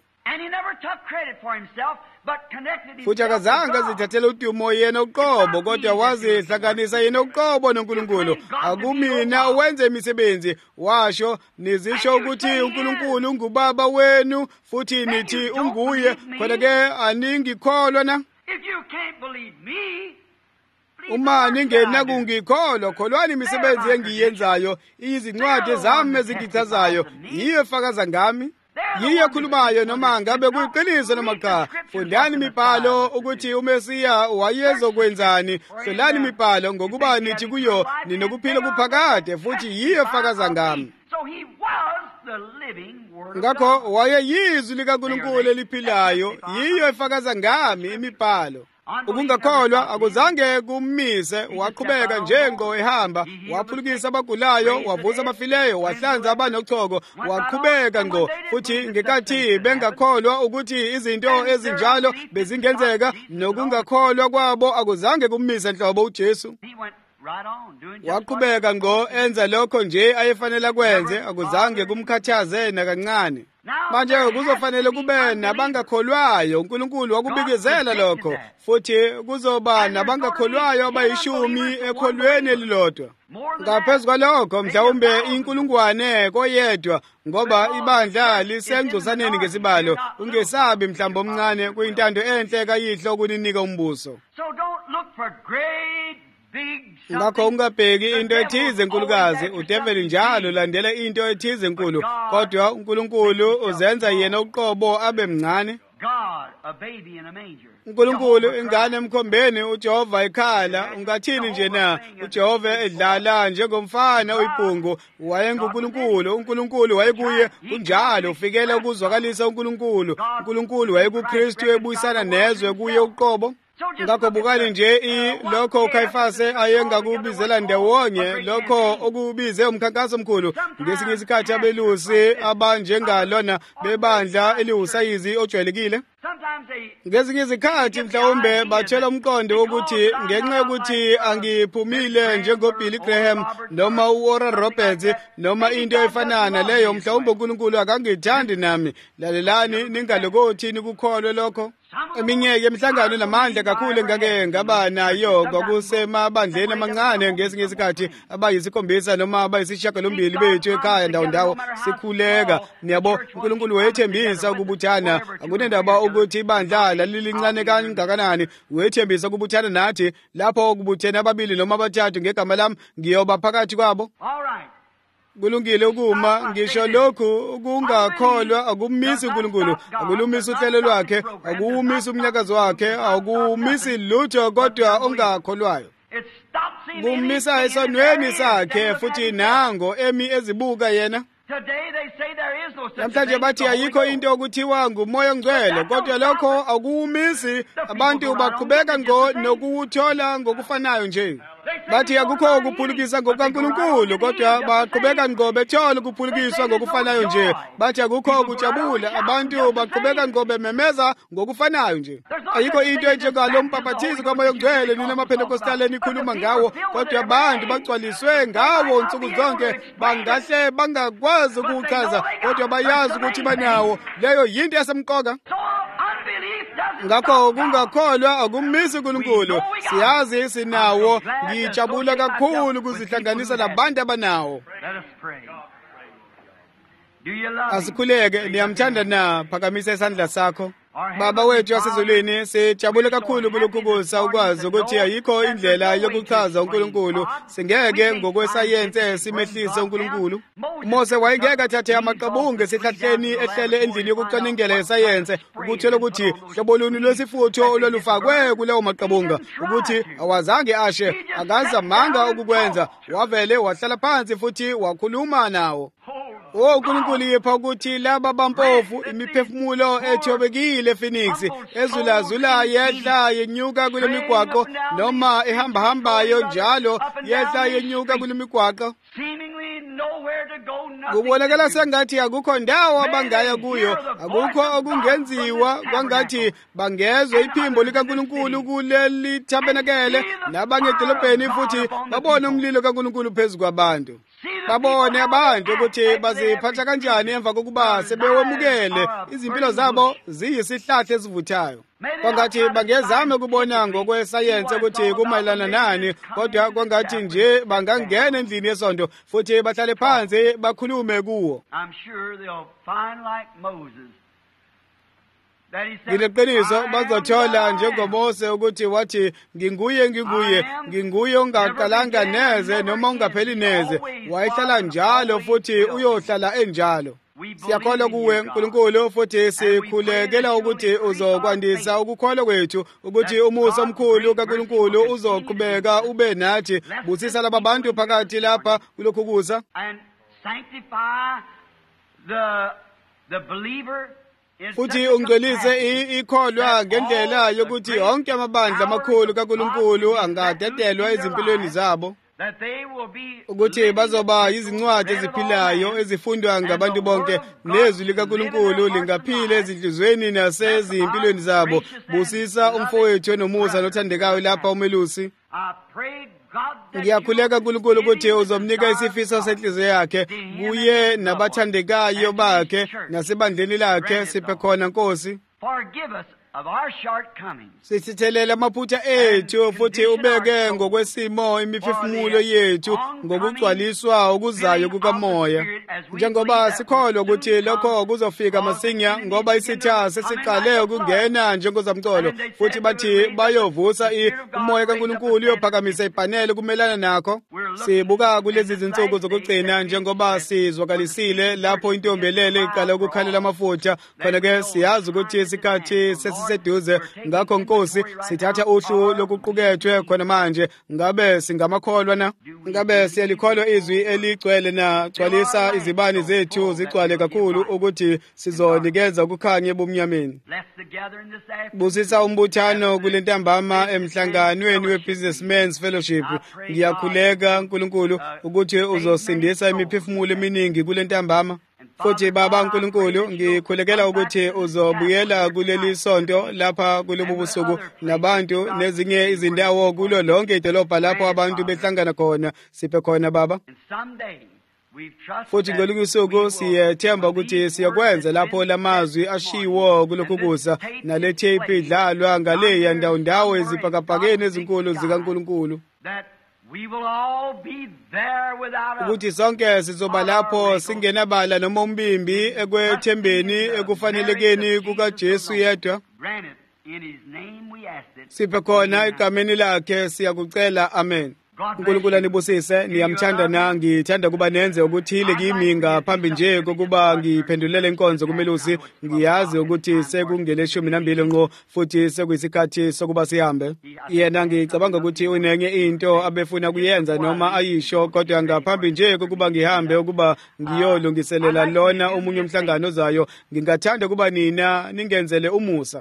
Futhi akazange azithathele udumo yena uqobo, kodwa wazihlanganisa yena uqobo noNkulunkulu. Akumina uwenze imisebenzi, washo nizisho ukuthi uNkulunkulu ungubaba wenu futhi nithi unguye, khona-ke aningikholwa na? Uma ningenakungikholwa, kholwani imisebenzi engiyenzayo, izincwadi zami ezingichazayo, yiyo efakaza ngami. Yiyo ekhulumayo noma ngabe kuyiqiniso noma cha. Fundani imibhalo ukuthi uMesiya wayezokwenzani. Hlolani imibhalo ngokuba nithi kuyo ninokuphila kuphakade, futhi yiyo efakaza ngami. Ngakho wayeyizwi likaNkulunkulu eliphilayo, yiyo efakaza ngami imibhalo. Ukungakholwa akuzange kummise, waqhubeka njengo ehamba, waphulukisa abagulayo, wavusa abafileyo, wahlanza abanochoko, waqhubeka ngo. Futhi ngekathi bengakholwa ukuthi izinto ezinjalo bezingenzeka, nokungakholwa kwabo akuzange kummise nhlobo uJesu. Waqhubeka ngo enza lokho nje ayefanele kwenze, akuzange kumkhathaze nakancane. Manje kuzofanele kube nabangakholwayo. uNkulunkulu wakubikezela lokho, futhi kuzoba nabangakholwayo abayishumi ekholweni elilodwa. Ngaphezu kwalokho mhlawumbe inkulungwane koyedwa, ngoba ibandla lisengcosaneni ngesibalo. Ungesabi mhlawumbe omncane, kuyintando enhle kayihlo ukuninika umbuso. Ngakho ungabheki into ethize enkulukazi. Udeveli njalo landela into ethize enkulu, kodwa uNkulunkulu uzenza yena uqobo abe mncane. uNkulunkulu ingane emkhombeni, uJehova ekhala. Ungathini nje na? uJehova edlala njengomfana oyibhungu. WayenguNkulunkulu, uNkulunkulu wayekuye kunjalo, ufikela ukuzwakalisa uNkulunkulu. uNkulunkulu wayekuKristu ebuyisana nezwe kuye uqobo. Ngakho bukani nje lokho uKhayifase ayengakubizela ndawonye, lokho okubize umkhankaso omkhulu. Ngesinye isikhathi abelusi abanjengalona bebandla eliwusayizi ojwayelekile, ngezinye izikhathi mhlawumbe batshela umqondo wokuthi ngenxa yokuthi angiphumile njengoBilly Graham noma uOral Roberts noma into efanana leyo, mhlawumbe uNkulunkulu akangithandi nami. Lalelani, ningalokothi nikukholwe lokho. Eminye yemihlangano namandla kakhulu engake ngaba nayo kwakusemabandleni amancane, ngesinye isikhathi abayisikhombisa noma abayisishiyagalombili bethu ekhaya ndawo sikhuleka. Niyabo, uNkulunkulu wayethembisa ukubuthana. Akunendaba ukuthi ibandla lalilincane kangakanani, wayethembisa ukubuthana nathi. Lapho ukubuthene ababili noma abathathu ngegama lami, ngiyoba phakathi kwabo. Kulungile ukuma ngisho lokhu. Ukungakholwa akumisi uNkulunkulu, akulumisi uhlelo lwakhe, akuwumisi umnyakazo wakhe, akuwumisi lutho kodwa ongakholwayo. Kumisa esonweni sakhe, futhi nango emi ezibuka yena. Namhlanje bathi ayikho into okuthiwa ngumoya ongcwele, kodwa lokho akuwumisi. Abantu baqhubeka nokuwuthola ngokufanayo nje. Bathi akukho ukuphulukisa ngokaNkulunkulu, kodwa baqhubeka bethola ukuphulukiswa ngokufanayo nje. Bathi akukho ukujabula, abantu baqhubeka bememeza ngokufanayo nje. Ayikho into enjengalo umpaphathizo kamoya ongcwele ninamaPhentekostali nikhuluma ngawo, kodwa abantu bagcwaliswe ngawo nsuku zonke. Bangahle bangakwazi ukuchaza, kodwa bayazi ukuthi banawo. Leyo yinto yasemqoka. Ngakho kungakholwa akumisi uNkulunkulu. Siyazi sinawo. Ngijabula kakhulu ukuzihlanganisa labantu abanawo. Asikhuleke. Niyamthanda na? Phakamisa isandla sakho. Baba wethu wasezulwini, sijabule kakhulu kulokhubusa ukwazi ukuthi ayikho indlela yokuchaza uNkulunkulu. Singeke ngokwesayense simehlise uNkulunkulu. uMose wayengeke athathe amaqabunga esihlahleni ehlele endlini yokucwaningela yesayense ukuthola ukuthi hlobo luni lwesifutho olwalufakwe kulewo maqabunga, ukuthi awazange ashe. Akazamanga ukukwenza. Wavele wahlala phansi futhi wakhuluma nawo. uNkulunkulu yipha ukuthi laba bampofu imiphefumulo ethobekile Phoenix, ezulazula yehla yenyuka kule migwaqo, noma ehambahambayo njalo yehla yenyuka kule migwaqo. kubonakala sengathi akukho ndawo abangaya kuyo, akukho okungenziwa kwangathi bangezwe iphimbo likaNkulunkulu kuleli tabenakele nabanye edolobheni futhi babone umlilo kaNkulunkulu phezu kwabantu. Babone abantu ukuthi baziphatha kanjani emva kokuba sebewemukele izimpilo zabo ziyisihlahla esivuthayo. Kwangathi bangezame ukubona ngokwesayensi ukuthi kumayelana nani, kodwa kwangathi nje bangangena endlini yesonto futhi bahlale phansi bakhulume kuwo. Ngileqiniso bazothola njengoMose ukuthi wathi nginguye ongaqalanga neze noma ongapheli neze, wayehlala njalo futhi uyohlala enjalo. Siyakholwa kuwe Nkulunkulu futhi sikhulekela ukuthi uzokwandisa ukukholwa kwethu, ukuthi umusa omkhulu kaNkulunkulu uzoqhubeka ube nathi. Busisa laba bantu phakathi lapha kulokhu kuza futhi ungcolise ikholwa ngendlela yokuthi yonke amabandla amakhulu kaNkulunkulu angadedelwa ezimpilweni zabo, ukuthi bazoba yizincwadi eziphilayo ezifundwa ngabantu bonke, nezwi likaNkulunkulu lingaphila ezinhlizweni nasezimpilweni zabo. Busisa umfowethu enomusa nothandekayo lapha umelusi. Ngiyakhuleka Nkulunkulu ukuthi uzomnika isifiso senhliziyo yakhe kuye nabathandekayo bakhe nasebandleni lakhe. Siphe khona Nkosi, sisithelela amaphutha ethu futhi ubeke ngokwesimo imiphefumulo yethu ngokugcwaliswa okuzayo kukamoya, njengoba sikholwa ukuthi lokho kuzofika masinya, ngoba isitha sesiqale ukungena njengozamcolo futhi bathi bayovusa umoya kaNkulunkulu uyophakamisa ipanele kumelana nakho. Sibuka kulezi zinsuku zokugcina njengoba sizwakalisile lapho intombelele iqala ukukhalela amafutha, khona-ke siyazi ukuthi isikhathi sesiseduze. Ngakho Nkosi, sithatha uhlu lokuqukethwe khona manje. Ngabe singamakholwa na? Ngabe siyalikholwa izwi eligcwele na gcwalisa izibani zethu zigcwale kakhulu ukuthi sizonikeza ukukhanya ebumnyameni? Busisa umbuthano kule ntambama emhlanganweni we-Businessmen's Fellowship. Ngiyakhuleka Nkulunkulu ukuthi uzosindisa imiphefumulo eminingi kule ntambama. Futhi Baba Nkulunkulu, ngikhulekela ukuthi uzobuyela kuleli sonto lapha kulobu busuku nabantu nezinye izindawo kulo lonke idolobha lapho abantu behlangana khona. Siphe khona Baba. Futhi ngelinye usuku siyethemba ukuthi siyakwenza lapho lamazwi ashiwo kulokhu kusa nale tape idlalwa ngaleya ndawo ezibhakabhakeni ezinkulu zikaNkulunkulu, ukuthi sonke sizoba lapho singenabala noma umbimbi ekwethembeni ekufanelekeni kukaJesu yedwa. Siphe khona egameni lakhe siyakucela, amen. Nkulunkulu anibusise, niyamthanda na ngithanda kuba nenze ukuthile kimi ngaphambi nje kokuba ngiphendulele inkonzo kumelusi. Ngiyazi ukuthi sekungele 12 ngqo futhi sekuyisikhathi sokuba sihambe. Yena ngicabanga ukuthi unenye into abefuna kuyenza noma ayisho, kodwa ngaphambi nje kokuba ngihambe ukuba ngiyolungiselela lona omunye umhlangano ozayo, ngingathanda kuba nina ningenzele umusa.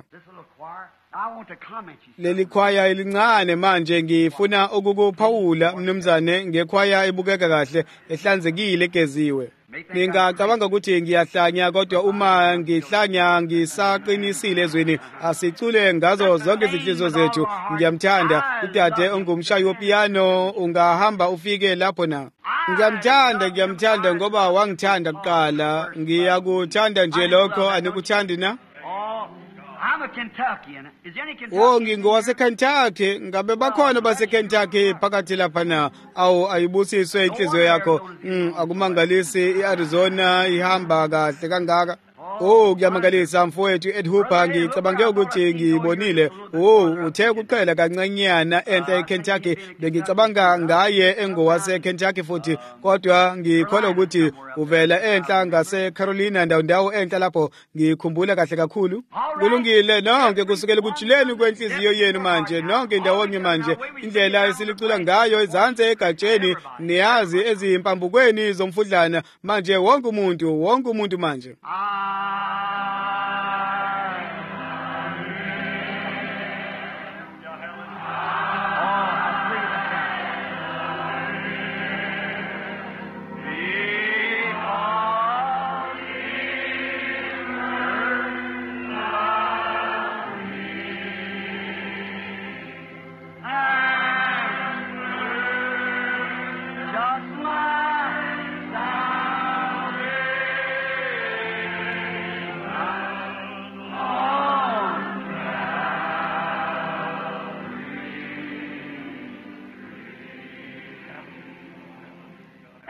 Leli khwaya elincane manje ngifuna ukukuphawula mnumzane, ngekhwaya ebukeka kahle, ehlanzekile, egeziwe. Ngingacabanga ukuthi ngiyahlanya, kodwa uma ngihlanya ngisaqinisile ezweni, asicule ngazo zonke izinhliziyo zethu. Ngiyamthanda udade ongumshayi wopiyano, ungahamba ufike lapho na. Ngiyamthanda ngoba wangithanda kuqala. Ngiyakuthanda nje lokho, anikuthandi na? I'm a Kentuckian. Is any Kentucky? Ngingowase-Kentucky. Ngabe bakhona base-Kentucky phakathi lapha na? Awu ayibusiswe inhliziyo yakho. Akumangalisi i-Arizona ihamba kahle kangaka. Kuyamangalisa mfowethu Ed Hooper, ngicabange ukuthi ngibonile. Uthe kuqhela kancanyana enta eKentucky. Bengicabanga ngaye engowase-Kentucky futhi, kodwa ngikholwa ukuthi uvela enhla ngase-Carolina, ndawo enhla lapho. Ngikhumbula kahle kakhulu. Kulungile nonke kusukela ekujuleni kwenhliziyo yenu manje, nonke ndawonye manje. Indlela esilicula ngayo ezansi egatsheni, niyazi ezimpambukweni zomfudlana manje, wonke umuntu manje.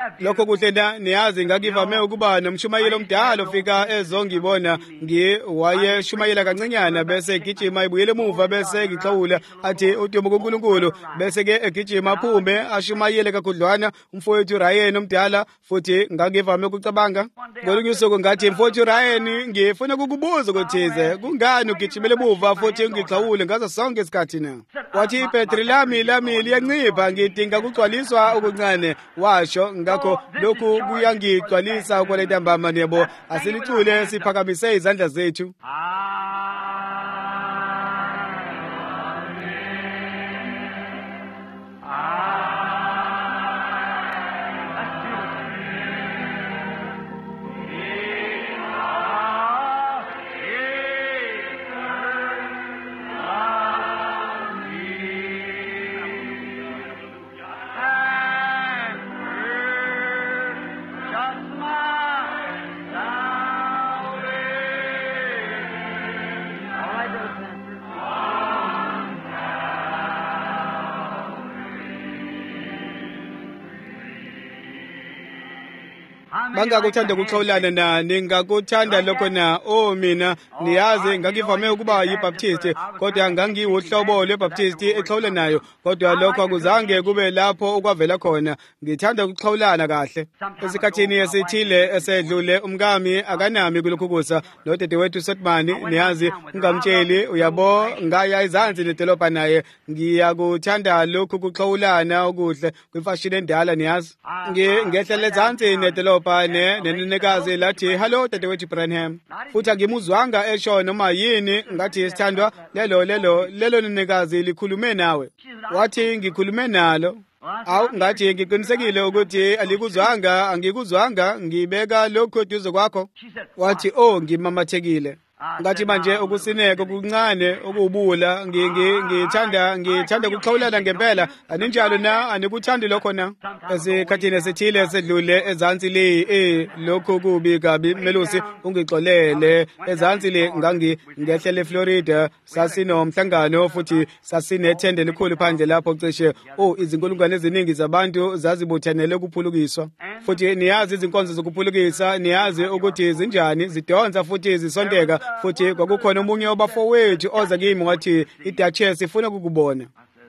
lokho kuhle na niyazi ngakivame ukuba nomshumayelo omdala ofika ezongibona wayeshumayela kancinyana bese egijima ibuyele emuva bese ngixawula athi udumo kuNkulunkulu bese ke egijima aphume ashumayele kakhudlwana umfowethu Ryan omdala futhi ngakivame ukucabanga ngolunye usuku ngathi mfowethu Ryan ngifuna ukukubuza ukuthize kungani ugijimele emuva futhi ungixawule ngazo sonke isikhathi na wathi ibhetri lami liyancipha ngidinga ukugcwaliswa okuncane washo ngakho lokhu kuyangigcwalisa ukweleta mbama yebo asilicule siphakamise izandla zethu bangakuthanda ukuxhawulana nani ngakuthanda lokho na mina niyazi ngakivame ukuba yibaptist kodwa ngangiwuhlobo lwebaptist exhawulanayo kodwa lokho akuzange kube lapho okwavela khona ngithanda ukuxhawulana kahle esikhathini esithile esedlule umkami akanami kulokhu kusa nodadewethu Sotmani niyazi ungamtsheli uyabo ngaya izansi nedolobha naye ngiyakuthanda lokhu kuxhawulana okuhle kwimfashini endala niyazi ngehlele ezansi nedolobha nenenekazi lathi hello dadewethu Branham futhi angimuzwanga esho noma yini ngathi isithandwa lelo nenekazi likhulume nawe wathi ngikhulume nalo ngathi ngiqinisekile ukuthi alikuzwanga angikuzwanga ngibeka lokho eduze kwakho wathi ngimamathekile ngathi manje ukusineka kuncane okubula ngithanda ukuxhawulana ngempela aninjalo na anikuthandi lokho na esikhathini esithile esedlule ezansi le lokho kubi kabi melusi ungixolele ezansi le ngehlele eFlorida sasinomhlangano futhi sasinethende elikhulu phandle lapho cishe izinkulungwane eziningi zabantu zazibuthanele ukuphulukiswa futhi niyazi izinkonzo zokuphulukisa niyazi ukuthi zinjani zidonsa futhi zisondeka futhi kwakukhona omunye wabafowethu oza kimi wathi iDuchess ifuna ukukubona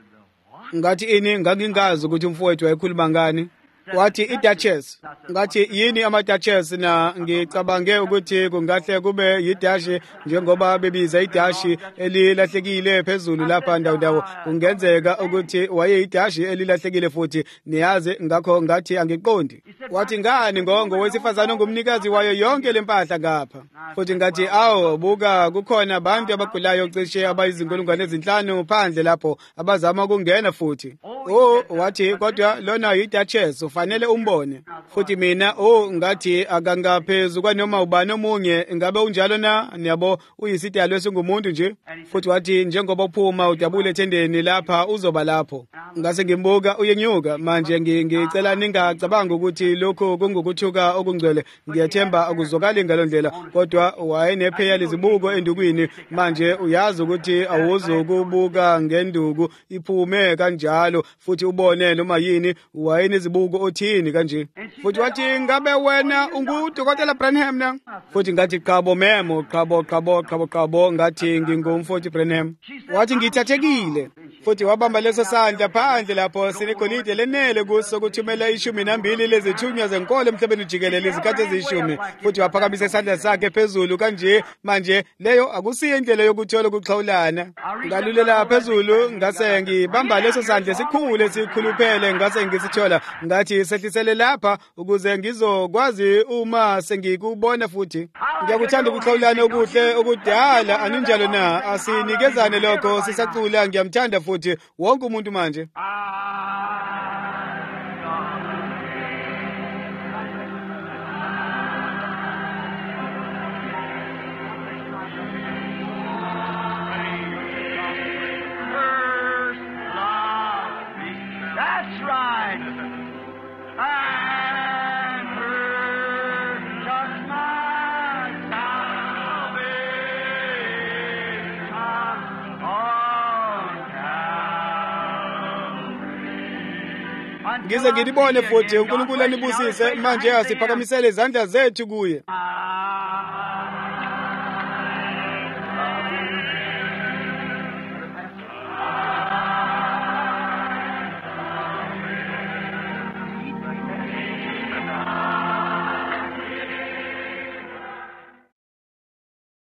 ngathi ini ngangingazi ukuthi umfowethu wayekhuluma ngani wathi iDuchess ngathi yini amaDuchess na ngicabange ukuthi kungahle kube yidashi njengoba bebiza idashi elilahlekile phezulu lapha ndawo kungenzeka ukuthi wayeyidashi elilahlekile futhi niyazi ngakho ngathi angiqondi wathi ngani ngowesifazana ongumnikazi wayo yonke lempahla ngapha futhi ngathi buka kukhona abantu abagulayo cishe abayizinkulungwane ezinhlanu phandle lapho abazama ukungena futhi wathi kodwa lona yiDuchess ufanele umbone futhi mina ngathi akangaphezu kwanoma ubani omunye ngabe unjalo na niyabo uyisidalwa esingumuntu nje futhi wathi njengoba uphuma udabule ethendeni lapha uzoba lapho ngase ngimbuka uyenyuka manje ngicela ningacabanga ukuthi lokho kungukuthuka okungcwele ngiyethemba akuzokali ngalondlela kodwa wayenepheya lezibuko endukwini manje uyazi ukuthi awuzokubuka ngenduku iphume kanjalo futhi ubone noma yini wayenezibuko othini kanje futhi wathi ngabe wena ungudokotela Branham na futhi ngathi qabo memo qabo ngathi ngingumfowethu Branham wathi ngithathekile futhi wabamba leso sandla phandle lapho sinegolide lenele kuso kuthumela 12 lezithunywa zenkolo emhlabeni jikelele izikhathi ezishumi futhi waphakamisa isandla sakhe phezulu kanje manje leyo akusiyo indlela yokuthola ukuxhawulana ngalulela phezulu ngase ngibamba leso sandla sikhulu sikhuluphele ngase ngisithola ngathi sehlisele lapha ukuze ngizokwazi uma sengikubona futhi ngiyakuthanda ukuxhawulana okuhle okudala aninjalo na asinikezane lokho sisacula ngiyamthanda futhi wonke umuntu manje That's right. And her just my salvation on Calvary. ngize ngilibone futhi uNkulunkulu anibusise manje asiphakamisele izandla zethu kuye.